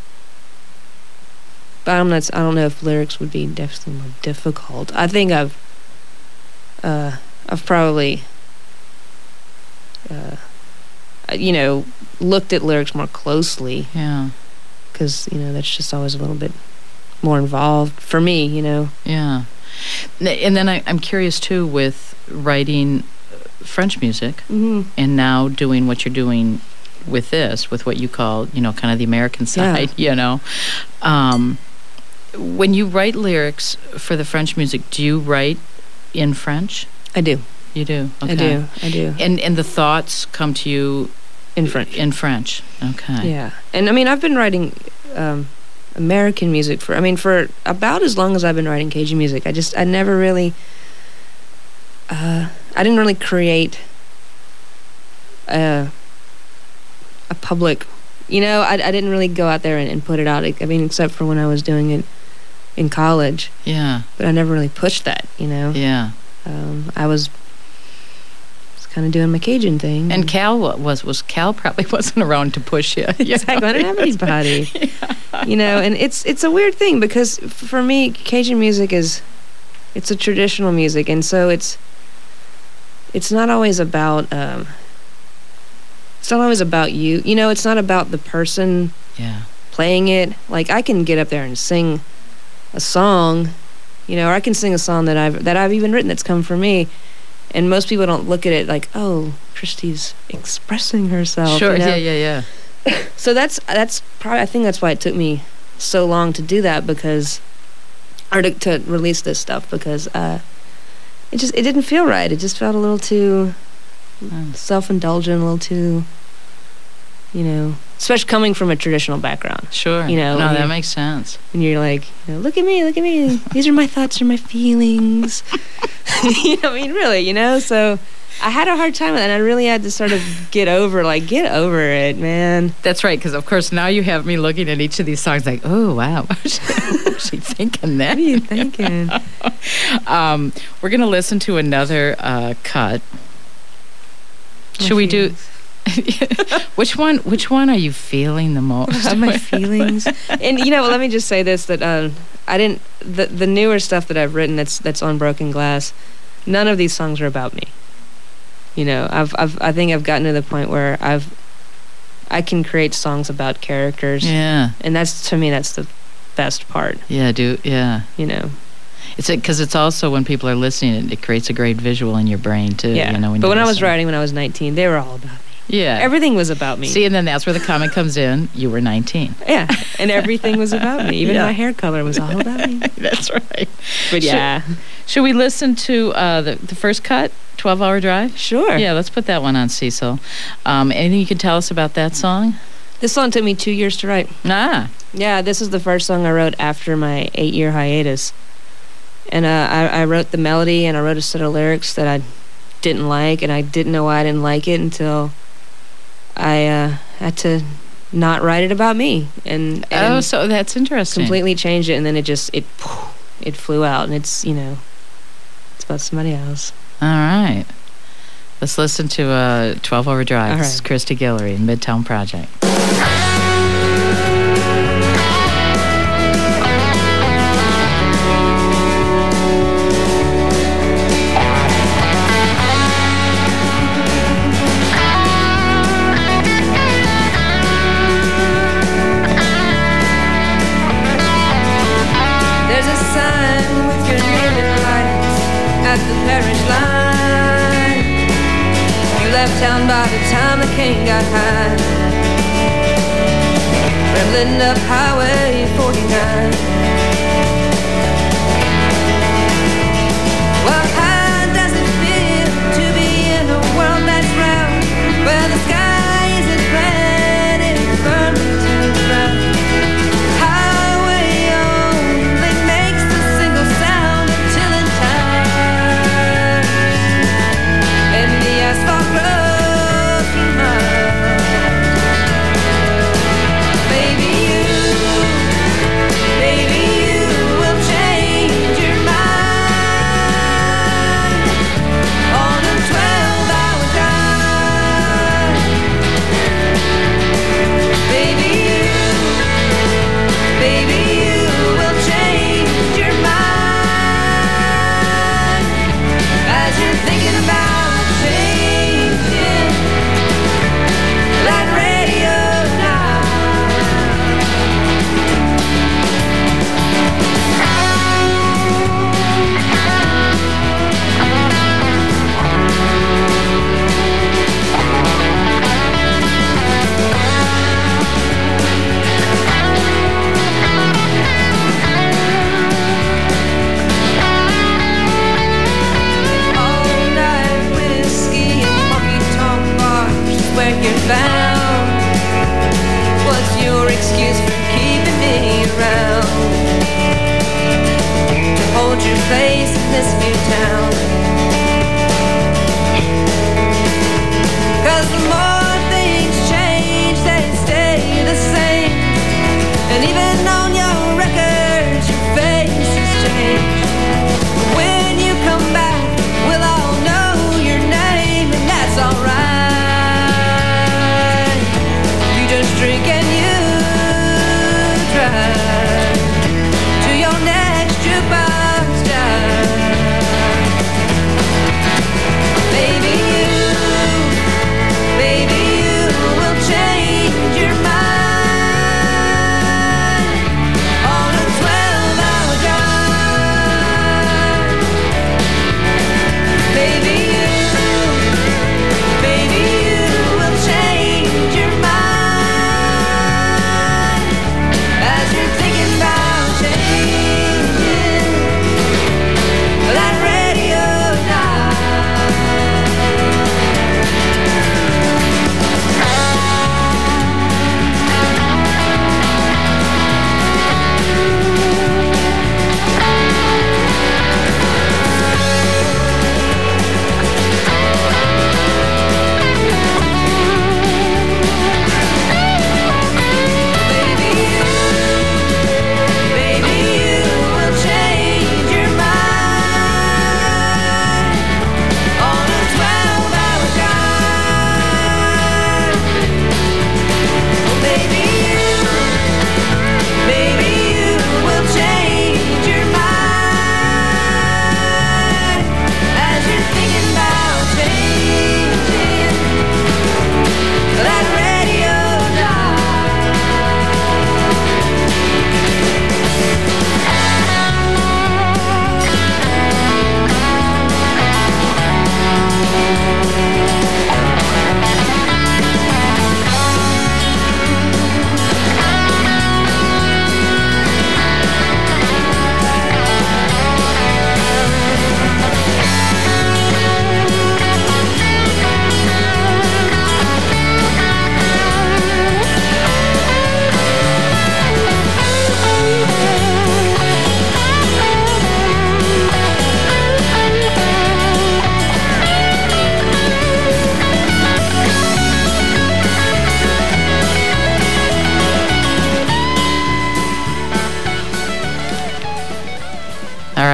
S3: but I'm not. I don't know if lyrics would be definitely more difficult. I think I've, uh, I've probably, uh, you know, looked at lyrics more closely
S2: Yeah,
S3: because you know that's just always a little bit more involved for me. You know.
S2: yeah. N- And then I, I'm curious too with writing French music
S3: Mm-hmm.
S2: and now doing what you're doing with this, with what you call, you know, kind of the American side, you know. Um, when you write lyrics for the French music, do you write in French?
S3: I do.
S2: You do? Okay.
S3: I do. I do.
S2: And and the thoughts come to you
S3: In French.
S2: in French. Okay.
S3: Yeah. And I mean, I've been writing um, American music for, I mean, for about as long as I've been writing Cajun music. I just, I never really, uh, I didn't really create a, a public, you know, I, I didn't really go out there and, and put it out. I mean, except for when I was doing it in college.
S2: Yeah.
S3: But I never really pushed that, you know.
S2: Yeah.
S3: Um, I was, was kind of doing my Cajun thing.
S2: And Cal wa- was was Cal probably wasn't around to push you. you
S3: Exactly.
S2: know?
S3: I didn't have anybody. You know, and it's it's a weird thing because f- for me, Cajun music is it's a traditional music, and so it's it's not always about um, it's not always about you. You know, it's not about the person
S2: Yeah.
S3: playing it. Like I can get up there and sing a song, you know, or I can sing a song that I've that I've even written that's come from me, and most people don't look at it like, oh, Christy's expressing herself.
S2: Sure.
S3: you know?
S2: Yeah. Yeah. Yeah.
S3: So that's that's probably I think that's why it took me so long to do that because, or to, to release this stuff because uh, it just it didn't feel right. It just felt a little too
S2: Mm.
S3: self-indulgent, a little too, you know, especially coming from a traditional background.
S2: Sure.
S3: You know,
S2: no,
S3: when
S2: that
S3: you-
S2: makes sense.
S3: And you're like, you know, look at me, look at me. These are my thoughts or my feelings. You know, I mean, really, you know. So I had a hard time with it, and I really had to sort of get over, like, get over it, man.
S2: That's right, because of course now you have me looking at each of these songs like, oh wow, what was she, what was she thinking that?
S3: What are you thinking?
S2: um, we're gonna listen to another uh, cut. Should we do? which one? Which one are you feeling the most?
S3: My feelings, and you know, let me just say this: that um, I didn't the the newer stuff that I've written that's that's on Broken Glass. None of these songs are about me. You know, I've I've I think I've gotten to the point where I've I can create songs about characters,
S2: Yeah,
S3: and that's to me that's the best part.
S2: yeah, do yeah.
S3: You know,
S2: It's because it's also when people are listening, it, it creates a great visual in your brain too.
S3: yeah.
S2: You know,
S3: but
S2: you
S3: when I was
S2: listen.
S3: writing when I was nineteen, they were all about me.
S2: yeah,
S3: Everything was about me.
S2: See, and then that's where the comment comes in. You were nineteen.
S3: Yeah, and everything was about me. Even
S2: Yeah.
S3: my hair color was all about me.
S2: That's right.
S3: But yeah,
S2: Should we listen to uh, the the first cut, twelve hour Drive?
S3: sure.
S2: Yeah, let's put that one on, Cecil. Um, anything you can tell us about that song?
S3: This song took me two years to write.
S2: Ah,
S3: Yeah, this is the first song I wrote after my eight-year hiatus. And uh, I, I wrote the melody and I wrote a set of lyrics that I didn't like, and I didn't know why I didn't like it until I uh, had to not write it about me and, and
S2: oh, so that's interesting.
S3: completely changed it, and then it just it it flew out, and it's you know it's about somebody else.
S2: All right. Let's listen to uh, twelve hour Drive.
S3: All
S2: This is
S3: right.
S2: Christy Guillory, Midtown Project.
S4: There's a sign with your name in lights at the parish line. You left town by the time the king got high. Rambling up Highway forty-nine. Well, how does it feel to be in a world that's round, where the sky isn't red, it's firmly to the ground? Highway only makes a single sound until in time, and the asphalt grows through mine. Baby, you, baby,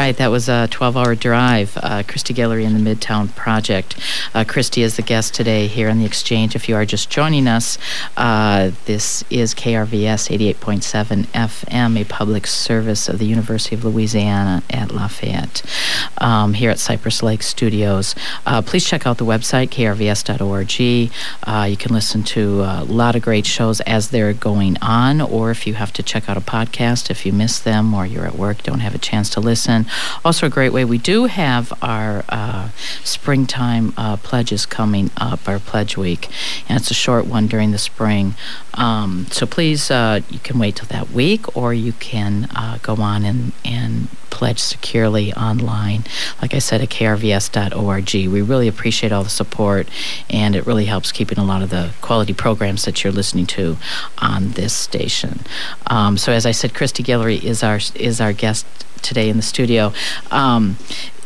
S2: right. That was a twelve-hour drive. Uh, Christy Guillory and the Midtown Project. Uh, Christy is the guest today here on The Exchange. If you are just joining us, uh, this is K R V S eighty-eight point seven F M, a public service of the University of Louisiana at Lafayette, um, here at Cypress Lake Studios. Uh, please check out the website, k r v s dot org. Uh, you can listen to a lot of great shows as they're going on, or if you have to check out a podcast, if you miss them or you're at work, don't have a chance to listen. Also a great way, we do have our uh, springtime uh, pledges coming up, our pledge week, and it's a short one during the spring. Um, so please, uh, you can wait till that week, or you can uh, go on and, and pledge securely online, like I said, at k r v s dot org. We really appreciate all the support, and it really helps keeping a lot of the quality programs that you're listening to on this station. Um, so as I said, Christy Guillory is our is our guest today in the studio. Um,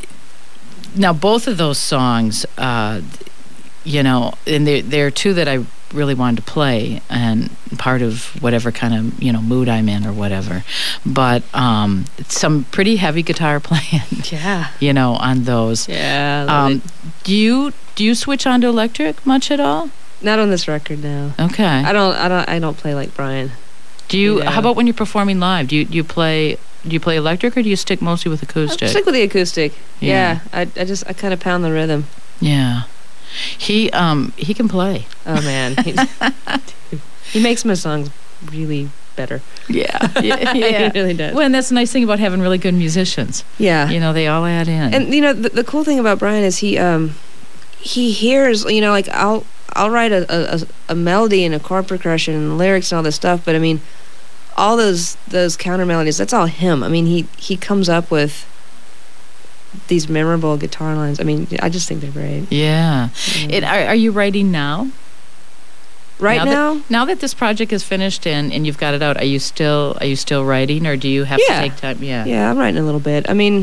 S2: now, both of those songs, uh, you know, and there there are two that I really wanted to play, and part of whatever kind of, you know, mood I'm in or whatever. But um, some pretty heavy guitar playing,
S3: Yeah.
S2: you know, on those.
S3: Yeah. I love
S2: Um,
S3: it.
S2: do you do you switch on to electric much at all?
S3: Not on this record, no.
S2: Okay.
S3: I don't. I don't. I don't play like Brian.
S2: Do you?
S3: Yeah.
S2: How about when you're performing live? Do you do you play? Do you play electric, or do you stick mostly with
S3: I
S2: acoustic?
S3: stick with the acoustic.
S2: Yeah.
S3: Yeah. I. I just. I kind of pound the rhythm.
S2: Yeah. He um he can play.
S3: Oh man. He's, he makes my songs really better.
S2: Yeah. Yeah.
S3: He really does.
S2: Well, and that's the nice thing about having really good musicians.
S3: Yeah.
S2: You know, they all add in.
S3: And you know, the, the cool thing about Brian is he um he hears, you know, like I'll I'll write a, a a melody and a chord progression and lyrics and all this stuff, but I mean, all those those counter melodies, that's all him. I mean, he he comes up with these memorable guitar lines. I mean, I just think they're great.
S2: yeah.
S3: Yeah.
S2: It, are, are you writing now?
S3: Right
S2: now?
S3: now,
S2: That, now that this project is finished and, and you've got it out, are you still are you still writing, or do you have
S3: Yeah.
S2: to take time? Yeah.
S3: yeah, I'm writing a little bit. I mean,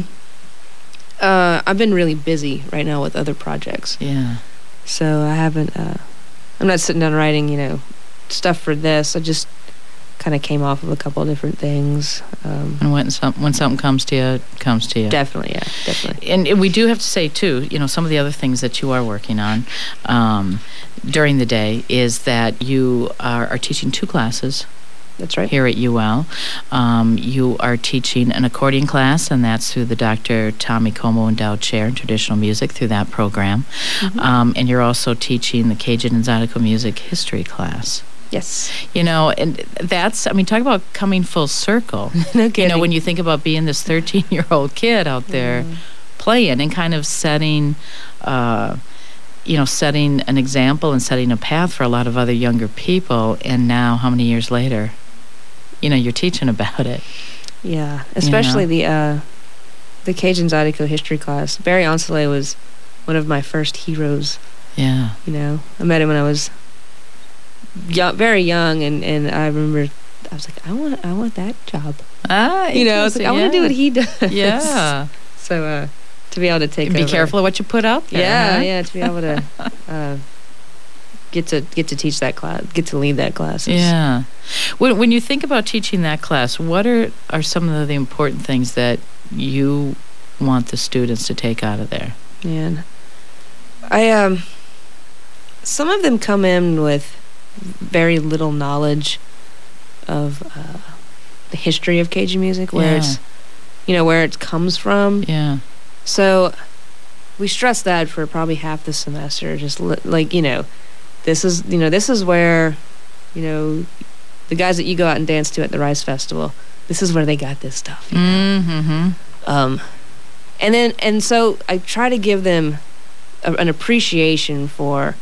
S3: uh, I've been really busy right now with other projects,
S2: Yeah.
S3: so I haven't. Uh, I'm not sitting down writing, you know, stuff for this. I just kind of came off of a couple of different things. Um,
S2: And when some when something comes to you, it comes to you.
S3: definitely, yeah, definitely.
S2: And we do have to say, too, you know, some of the other things that you are working on um, during the day is that you are, are teaching two classes
S3: That's right.
S2: here at U L. Um, you are teaching an accordion class, and that's through the Doctor Tommy Como Endowed Chair in Traditional Music through that program.
S3: Mhm.
S2: Um, and you're also teaching the Cajun and Zydeco Music History class.
S3: Yes.
S2: You know, and that's, I mean, talk about coming full circle.
S3: No
S2: You
S3: kidding.
S2: know, when you think about being this thirteen-year-old kid out there
S3: Mhm.
S2: playing and kind of setting, uh, you know, setting an example and setting a path for a lot of other younger people. And now, how many years later, you know, you're teaching about it.
S3: Yeah, especially
S2: know?
S3: the uh, the Cajun Zydeco history class. Barry Onsele was one of my first heroes.
S2: Yeah.
S3: You know, I met him when I was young, very young, and, and I remember I was like, I want I want that job.
S2: Ah,
S3: You know, I was like, I want to do what he does.
S2: Yeah.
S3: So uh, to be able to take
S2: Be
S3: over.
S2: careful of what you put out there.
S3: Yeah,
S2: huh?
S3: yeah. To be able to uh, get to get to teach that class, get to lead that class. is-
S2: Yeah. When when you think about teaching that class, what are are some of the important things that you want the students to take out of there?
S3: Man, I um, some of them come in with very little knowledge of uh, the history of Cajun music, where
S2: Yeah.
S3: it's, you know, where it comes from.
S2: Yeah.
S3: So we stress that for probably half the semester. Just li- like, you know, this is, you know, this is where, you know, the guys that you go out and dance to at the Rice Festival, this is where they got this stuff. you know?
S2: Mm-hmm.
S3: Um, and then, and so I try to give them a, an appreciation for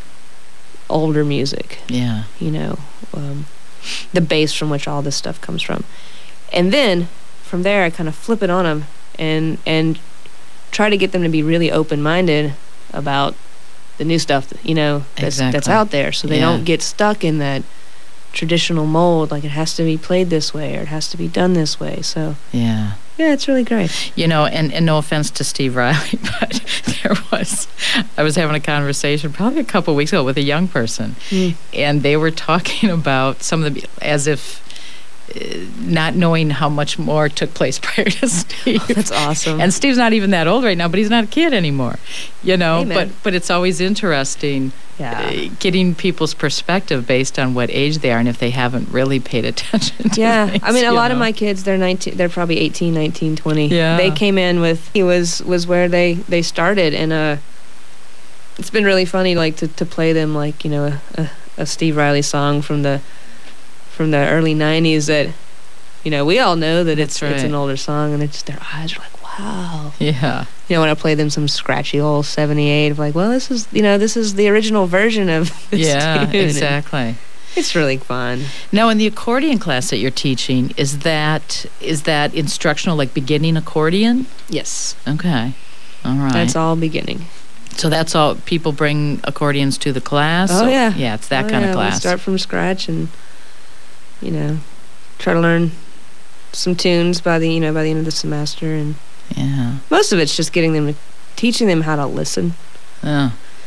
S3: older music,
S2: Yeah.
S3: you know, um, the base from which all this stuff comes from. And then from there, I kind of flip it on them and, and try to get them to be really open-minded about the new stuff, that, you know, that's, that's
S2: Exactly.
S3: out there. So they
S2: Yeah.
S3: don't get stuck in that traditional mold, like it has to be played this way or it has to be done this way. So,
S2: Yeah.
S3: yeah, it's really great.
S2: You know, and, and no offense to Steve Riley, but there was, I was having a conversation probably a couple of weeks ago with a young person,
S3: Mm.
S2: and they were talking about some of the, as if, not knowing how much more took place prior to Steve.
S3: Oh, that's awesome.
S2: And Steve's not even that old right now, but he's not a kid anymore, you know.
S3: Amen.
S2: But but it's always interesting,
S3: Yeah.
S2: uh, getting people's perspective based on what age they are and if they haven't really paid attention to
S3: Yeah,
S2: things,
S3: I mean, a
S2: you
S3: lot of
S2: know.
S3: my kids, they're nineteen, they're probably eighteen, nineteen, twenty.
S2: Yeah.
S3: They came in with, he was was where they they started, and uh, it's been really funny, like to, to play them like, you know, a, a, a Steve Riley song from the from the early nineties that, you know, we all know that it's
S2: That's
S3: it's
S2: right.
S3: an older song, and it's just, their eyes are like, wow.
S2: Yeah.
S3: You know, when I play them some scratchy old seventy-eight, of like, well, this is, you know, this is the original version of this
S2: Yeah,
S3: tune.
S2: exactly.
S3: It's really fun.
S2: Now, in the accordion class that you're teaching, is that is that instructional, like beginning accordion?
S3: Yes.
S2: Okay. All right.
S3: That's all beginning.
S2: So that's all. People bring accordions to the class.
S3: Oh,
S2: So-
S3: yeah.
S2: Yeah, it's that
S3: Oh,
S2: kind
S3: yeah,
S2: of
S3: we
S2: class.
S3: start from scratch and, you know, try to learn some tunes by the, you know, by the end of the semester. And
S2: Yeah.
S3: most of it's just getting them, to, teaching them how to listen,
S2: Yeah.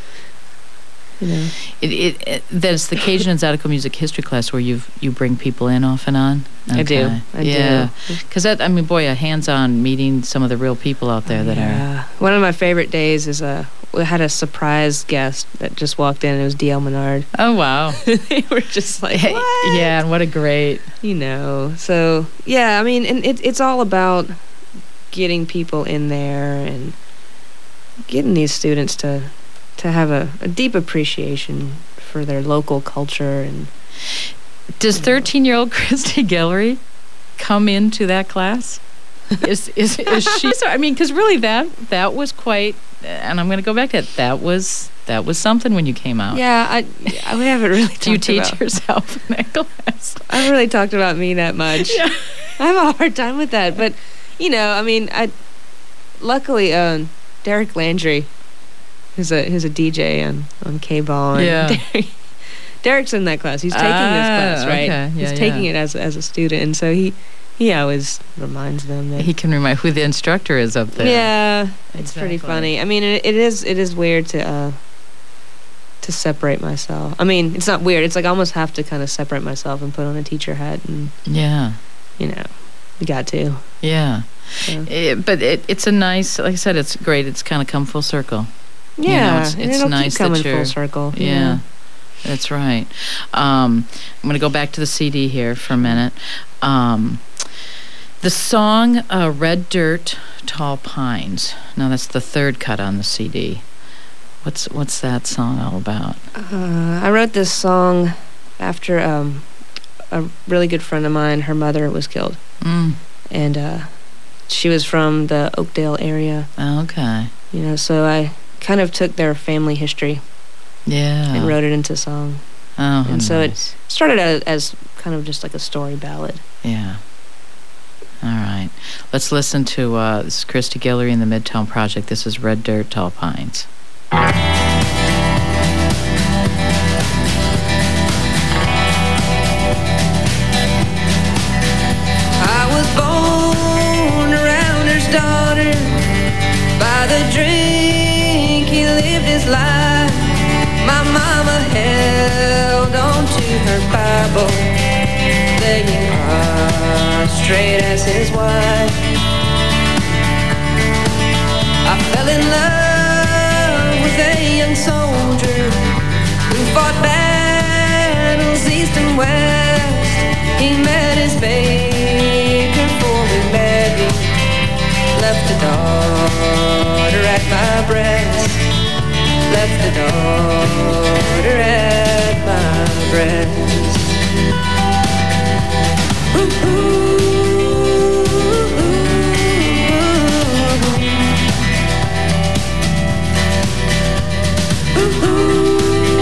S3: you know.
S2: It, it, it, that's the Cajun and Zydeco music history class where you you bring people in off and on.
S3: I do.
S2: Okay.
S3: I
S2: yeah.
S3: do.
S2: Because that, I mean, boy, a hands-on meeting some of the real people out there that are.
S3: Yeah. One of my favorite days is uh, we had a surprise guest that just walked in. It was D L Menard.
S2: Oh wow.
S3: They were just like,
S2: Hey,
S3: what?
S2: yeah, and what a great.
S3: You know. So yeah, I mean, and it, it's all about getting people in there and getting these students to to have a, a deep appreciation for their local culture. And
S2: Does thirteen-year-old Christy Guillory come into that class? Is is is she? So, I mean, because really, that that was quite. And I'm going to go back to it. That was that was something when you came out.
S3: yeah, I, I we haven't really talked
S2: Do you teach
S3: about,
S2: yourself in that class?
S3: I haven't really talked about me that much.
S2: Yeah.
S3: I have a hard time with that, but you know, I mean, I luckily uh, Derek Landry, who's a who's a D J on on K-Ball. and
S2: Yeah.
S3: Derek, Derek's in that class. He's taking
S2: Ah,
S3: this class, right?
S2: okay. Yeah,
S3: He's taking
S2: yeah.
S3: it as as a student, and so he he always reminds them that.
S2: He can remind who the instructor is up there.
S3: Yeah, it's pretty
S2: Exactly.
S3: funny. I mean, it, it is it is weird to uh, to separate myself. I mean, it's not weird. It's like I almost have to kind of separate myself and put on a teacher hat, and
S2: Yeah.
S3: you know, you got to.
S2: Yeah.
S3: So.
S2: It- but it, it's a nice, like I said, it's great. It's kind of come full circle.
S3: Yeah,
S2: You know, it's-
S3: and
S2: it's
S3: it'll
S2: nice
S3: keep
S2: that
S3: coming
S2: you're-
S3: full circle. you
S2: Yeah.
S3: know.
S2: That's right. Um, I'm going to go back to the C D here for a minute. Um, the song uh, Red Dirt, Tall Pines. Now, that's the third cut on the C D. What's what's that song all about?
S3: Uh, I wrote this song after um, a really good friend of mine. Her mother was killed,
S2: Mm.
S3: and uh, she was from the Oakdale area.
S2: Okay.
S3: You know, so I kind of took their family history
S2: Yeah.
S3: and wrote it into song.
S2: Oh, how
S3: and so it
S2: nice.
S3: started out as kind of just like a story ballad.
S2: Yeah. All right. Let's listen to uh, this is Christy Guillory and the Midtown Project. This is Red Dirt, Tall Pines.
S4: I was born a rounder's daughter. By the drink he lived his life. My mama held on to her Bible, laying prostrate as his wife. I fell in love with a young soldier who fought battles east and west. He met his baker for we married. Left a daughter at my breast. Left a daughter at my breast. Ooh, ooh, ooh, ooh,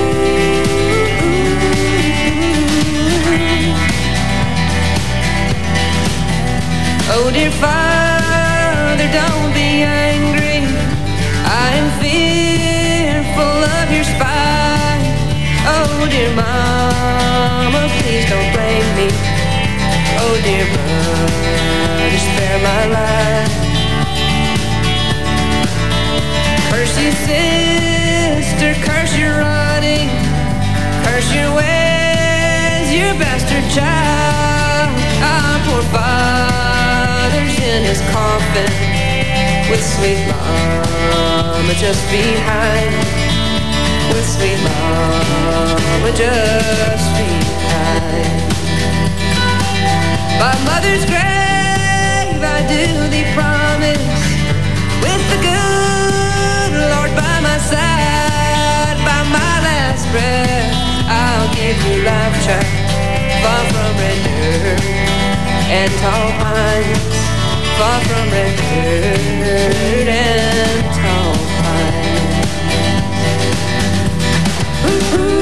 S4: oh, dear Father, don't be angry. I am fearful of your spite. Oh, dear Mama, please don't blame me. Oh, dear brother, spare my life. Curse you, sister, curse your running. Curse your ways, you bastard child. laughing with sweet mama just behind. With sweet mama just behind. By mother's grave I do thee promise, with the good Lord by my side, by my last breath I'll give you life, child, far from red dirt and tall pines, far from red dirt and tall pines. Ooh, ooh.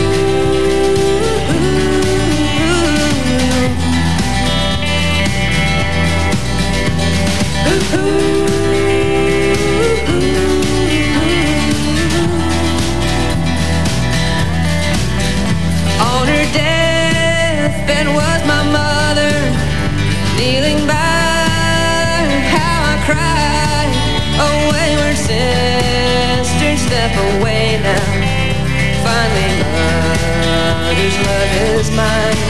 S4: On her deathbed was my mother, kneeling by, how I cried. Oh, wayward sister, step away now. Finally, mother's love is mine.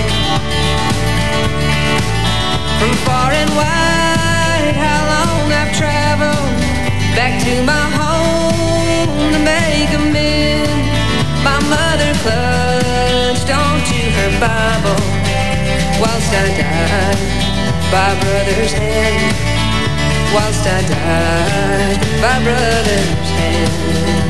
S4: From far and wide, how long I've traveled back to my home to make amends. My mother clutched onto her Bible whilst I died by brother's hand. Whilst I died by brother's hand.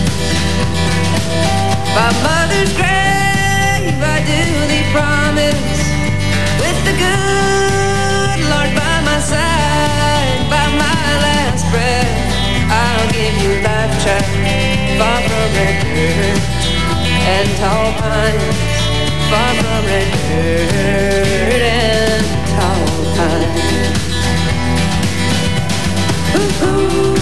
S4: By mother's grave I do thee promise, with the good Lord by my side, by my last breath I'll give you life, child, far from red dirt and tall pines, far from red dirt and tall pines. Ooh, ooh,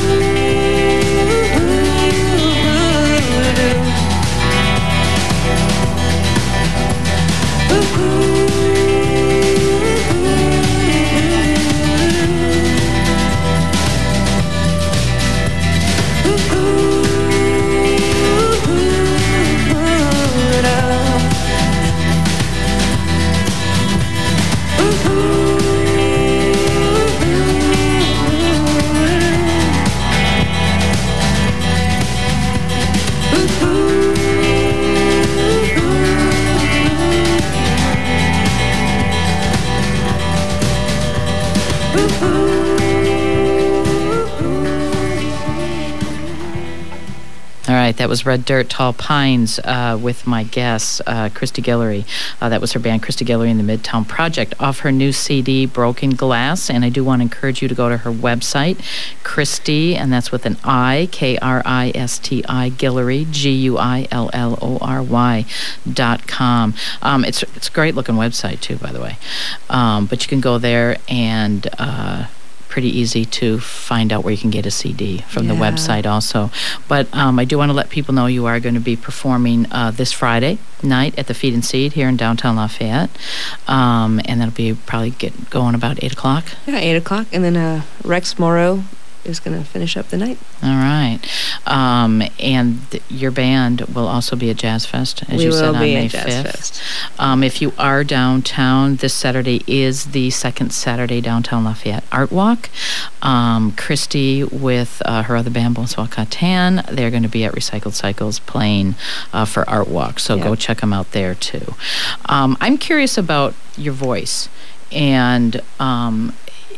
S2: That was Red Dirt, Tall Pines uh, with my guest, uh, Christy Guillory. Uh, that was her band, Christy Guillory and the Midtown Project, off her new C D, Broken Glass. And I do want to encourage you to go to her website, Christy, and that's with an I, K R I S T I, Guillory, G U I L L O R Y dot com. Um, it's, it's a great-looking website, too, by the way. Um, but you can go there and... Uh, pretty easy to find out where you can get a C D from yeah. the website also. But um, I do want to let people know you are going to be performing uh, this Friday night at the Feed and Seed here in downtown Lafayette. Um, and that'll be probably get going about eight o'clock.
S3: Yeah, eight o'clock. And then uh, Rex Morrow is going to finish up the night.
S2: All right. Um, and th- your band will also be at Jazz Fest, as
S3: we
S2: you said, on
S3: May
S2: fifth.
S3: Fest.
S2: Um, if you are downtown, this Saturday is the second Saturday downtown Lafayette Art Walk. Um, Christy with uh, her other band, Bonsoir Catan, they're going to be at Recycled Cycles playing uh, for Art Walk, so yep. go check them out there too. Um, I'm curious about your voice, and um,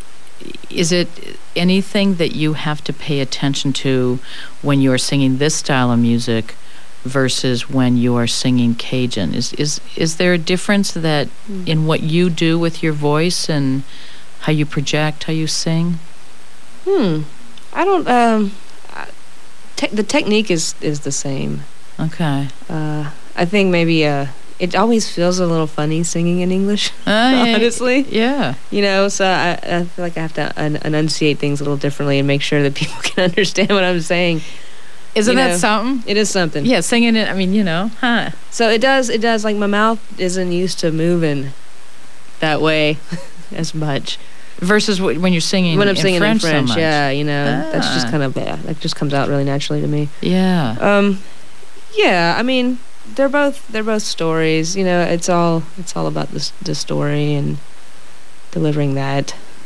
S2: is it anything that you have to pay attention to when you are singing this style of music versus when you are singing Cajun? Is is is there a difference that mm. in what you do with your voice and how you project, how you sing?
S3: Hmm. I don't. Um. Te- the technique is is the same.
S2: Okay.
S3: Uh. I think maybe uh. It always feels a little funny singing in English, uh, honestly.
S2: Yeah.
S3: You know, so I, I feel like I have to un- enunciate things a little differently and make sure that people can understand what I'm saying.
S2: Isn't
S3: you
S2: that
S3: know,
S2: something?
S3: It is something.
S2: Yeah, singing it, I mean, you know, huh?
S3: So it does, it does, like my mouth isn't used to moving that way as much.
S2: Versus w- when you're singing
S3: when I'm
S2: in
S3: singing
S2: French
S3: in French,
S2: so much.
S3: yeah, you know,
S2: ah.
S3: that's just kind of, yeah, that just comes out really naturally to me.
S2: Yeah.
S3: Um, yeah, I mean... They're both they're both stories, you know. It's all it's all about the the story and delivering that.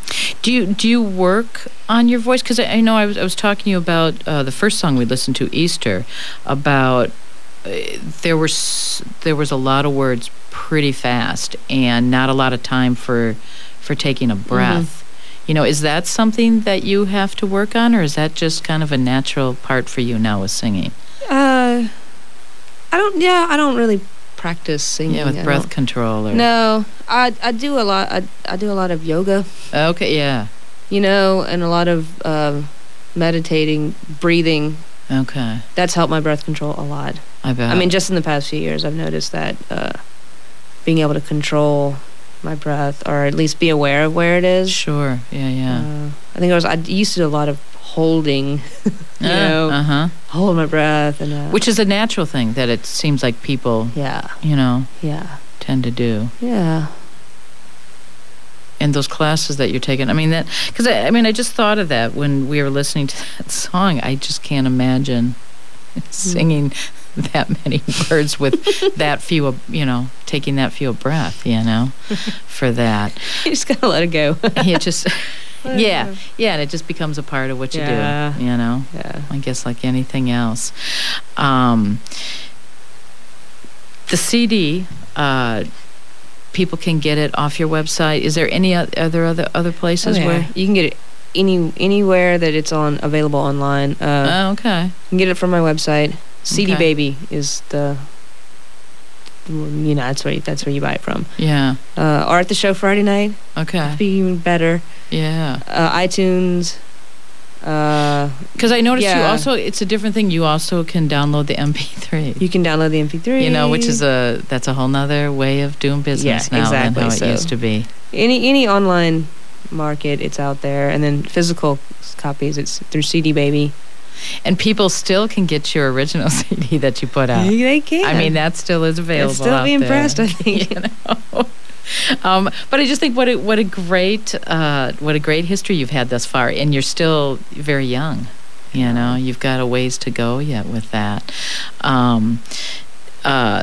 S2: Do you do you work on your voice? Because I, I know I was I was talking to you about uh, the first song we listened to, Easter, about uh, there was there was a lot of words pretty fast and not a lot of time for for taking a breath. Mm-hmm. You know, is that something that you have to work on, or is that just kind of a natural part for you now with singing?
S3: Uh, I don't. Yeah, I don't really practice singing.
S2: Yeah, with
S3: I
S2: breath
S3: don't.
S2: control. Or
S3: No, I I do a lot. I I do a lot of yoga.
S2: Okay, yeah.
S3: You know, and a lot of uh, meditating, breathing.
S2: Okay.
S3: That's helped my breath control a lot.
S2: I bet.
S3: I mean, just in the past few years, I've noticed that uh, being able to control my breath, or at least be aware of where it is.
S2: Sure. Yeah, yeah.
S3: Uh, I think I was. I used to do a lot of holding. you
S2: uh,
S3: know,
S2: uh-huh.
S3: hold my breath, and uh,
S2: Which is a natural thing that it seems like people,
S3: yeah,
S2: you know,
S3: yeah,
S2: tend to do.
S3: yeah.
S2: And those classes that you're taking, I mean, that, because I, I mean, I just thought of that when we were listening to that song. I just can't imagine singing that many words with that few, of, you know, taking that few of breath, you know, for that.
S3: You just gotta let it go.
S2: You just, yeah, yeah, and it just becomes a part of what you
S3: Yeah.
S2: do, you know.
S3: Yeah.
S2: I guess like anything else. Um, the C D, uh, people can get it off your website. Is there any other other other, other places
S3: Oh, yeah.
S2: where?
S3: You can get it any anywhere that it's on available online. Uh,
S2: Oh, okay.
S3: you can get it from my website. C D
S2: Okay.
S3: Baby is the, you know, that's where you, that's where you buy it from.
S2: Yeah.
S3: Uh, or at the show Friday night.
S2: Okay.
S3: Be even better.
S2: Yeah.
S3: Uh, iTunes. Uh,
S2: Because I noticed you
S3: Yeah.
S2: also, it's a different thing. You also can download the M P three.
S3: you can download the M P three.
S2: You know, which is a, that's a whole nother way of doing business
S3: Yeah,
S2: now
S3: exactly.
S2: than how it
S3: So-
S2: used to be.
S3: any any online market, it's out there, and then physical copies, it's through C D Baby.
S2: And people still can get your original C D that you put out.
S3: They can.
S2: I mean, that still is available.
S3: I'd still
S2: out
S3: be
S2: there.
S3: impressed, I think.
S2: You know? um, but I just think what a, what a great uh, what a great history you've had thus far, and you're still very young. You know, you've got a ways to go yet with that. Um, uh,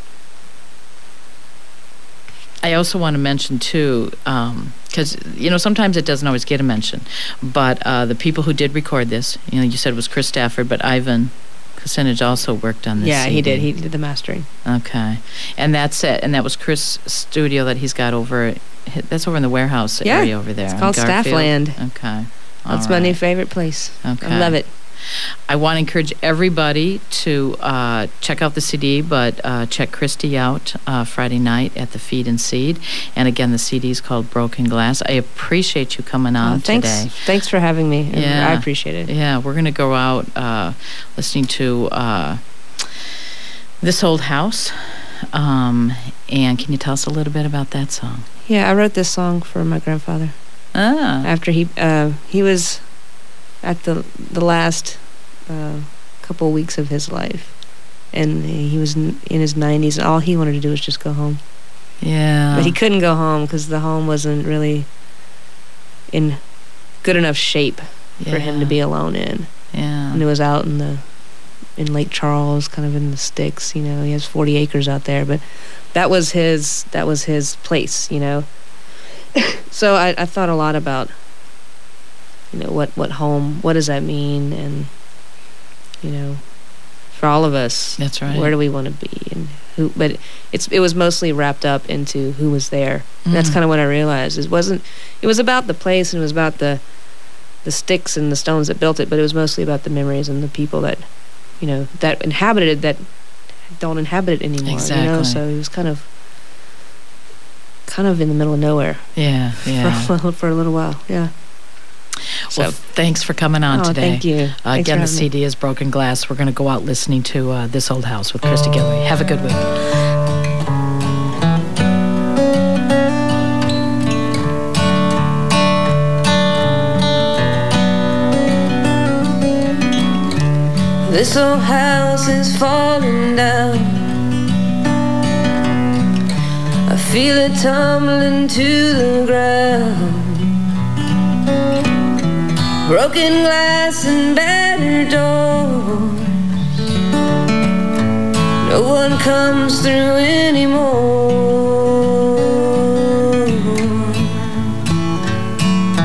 S2: I also want to mention too, because you know sometimes it doesn't always get a mention, but uh, the people who did record this, you know, you said it was Chris Stafford, but Ivan Kucinich also worked on this.
S3: yeah,
S2: C D.
S3: he did. He did the mastering.
S2: Okay, and that's it. And that was Chris' studio that he's got over. That's over in the warehouse
S3: Yeah,
S2: area over there.
S3: it's
S2: on
S3: called
S2: Garfield.
S3: Staffland.
S2: Okay,
S3: That's
S2: all
S3: my new
S2: right.
S3: favorite place.
S2: Okay,
S3: I love it.
S2: I want to encourage everybody to uh, check out the C D, but uh, check Christy out uh, Friday night at the Feed and Seed. And again, the C D is called Broken Glass. I appreciate you coming on
S3: Oh, thanks,
S2: today.
S3: thanks for having me.
S2: Yeah.
S3: I appreciate it.
S2: Yeah, we're going to go out uh, listening to uh, This Old House. Um, and can you tell us a little bit about that song?
S3: Yeah, I wrote this song for my grandfather
S2: Ah,
S3: after he uh, he was at the the last uh, couple of weeks of his life, and he was in, in his nineties. And all he wanted to do was just go home,
S2: yeah.
S3: but he couldn't go home because the home wasn't really in good enough shape for him to be alone in.
S2: Yeah.
S3: And it was out in the in Lake Charles, kind of in the sticks. You know, he has forty acres out there, but that was his that was his place. You know, so I, I thought a lot about, you know, what what home, what does that mean, and you know, for all of us,
S2: That's right.
S3: where do we want to be, and who? But it's it was mostly wrapped up into who was there. And that's
S2: Mhm.
S3: kind of what I realized. It wasn't. It was about the place, and it was about the the sticks and the stones that built it, but it was mostly about the memories and the people that, you know, that inhabited it that don't inhabit it anymore.
S2: Exactly.
S3: You know, so it was kind of kind of in the middle of nowhere
S2: Yeah, yeah.
S3: for, a little, for a little while. Yeah.
S2: Well,
S3: So-
S2: thanks for coming on
S3: oh,
S2: today.
S3: thank you.
S2: Uh,
S3: Thanks for
S2: again, the
S3: having
S2: C
S3: me.
S2: D is Broken Glass. We're going to go out listening to uh, This Old House with Christy Guillory. Have a good week.
S4: This old house is falling down. I feel it tumbling to the ground. Broken glass and battered doors. No one comes through anymore.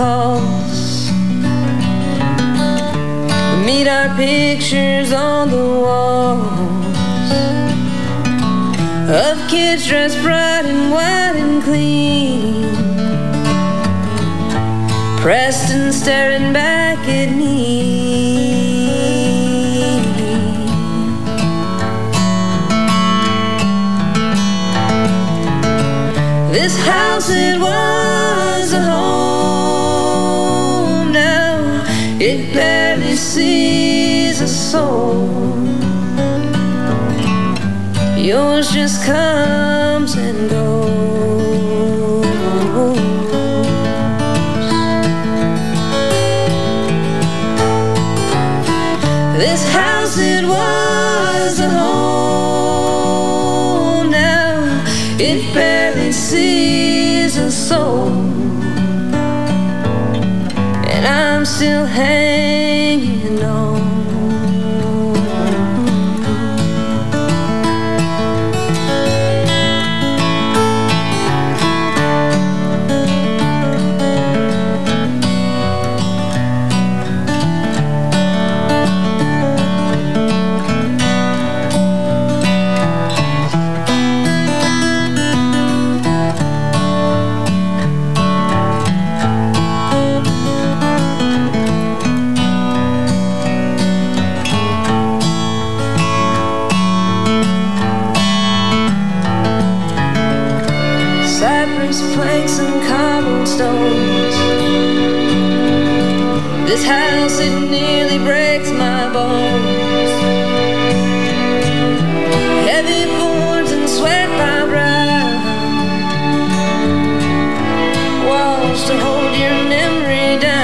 S4: halls. We meet our pictures on the walls of kids dressed bright and white and clean, Preston staring back at me. This house, it was a home. Now it barely sees a soul. Yours just comes and goes. This house, it was a home. Now it barely sees a soul, and I'm still hanging on. Planks and cobblestones. This house, it nearly breaks my bones. Heavy boards and sweat my brow, walls to hold your memory down.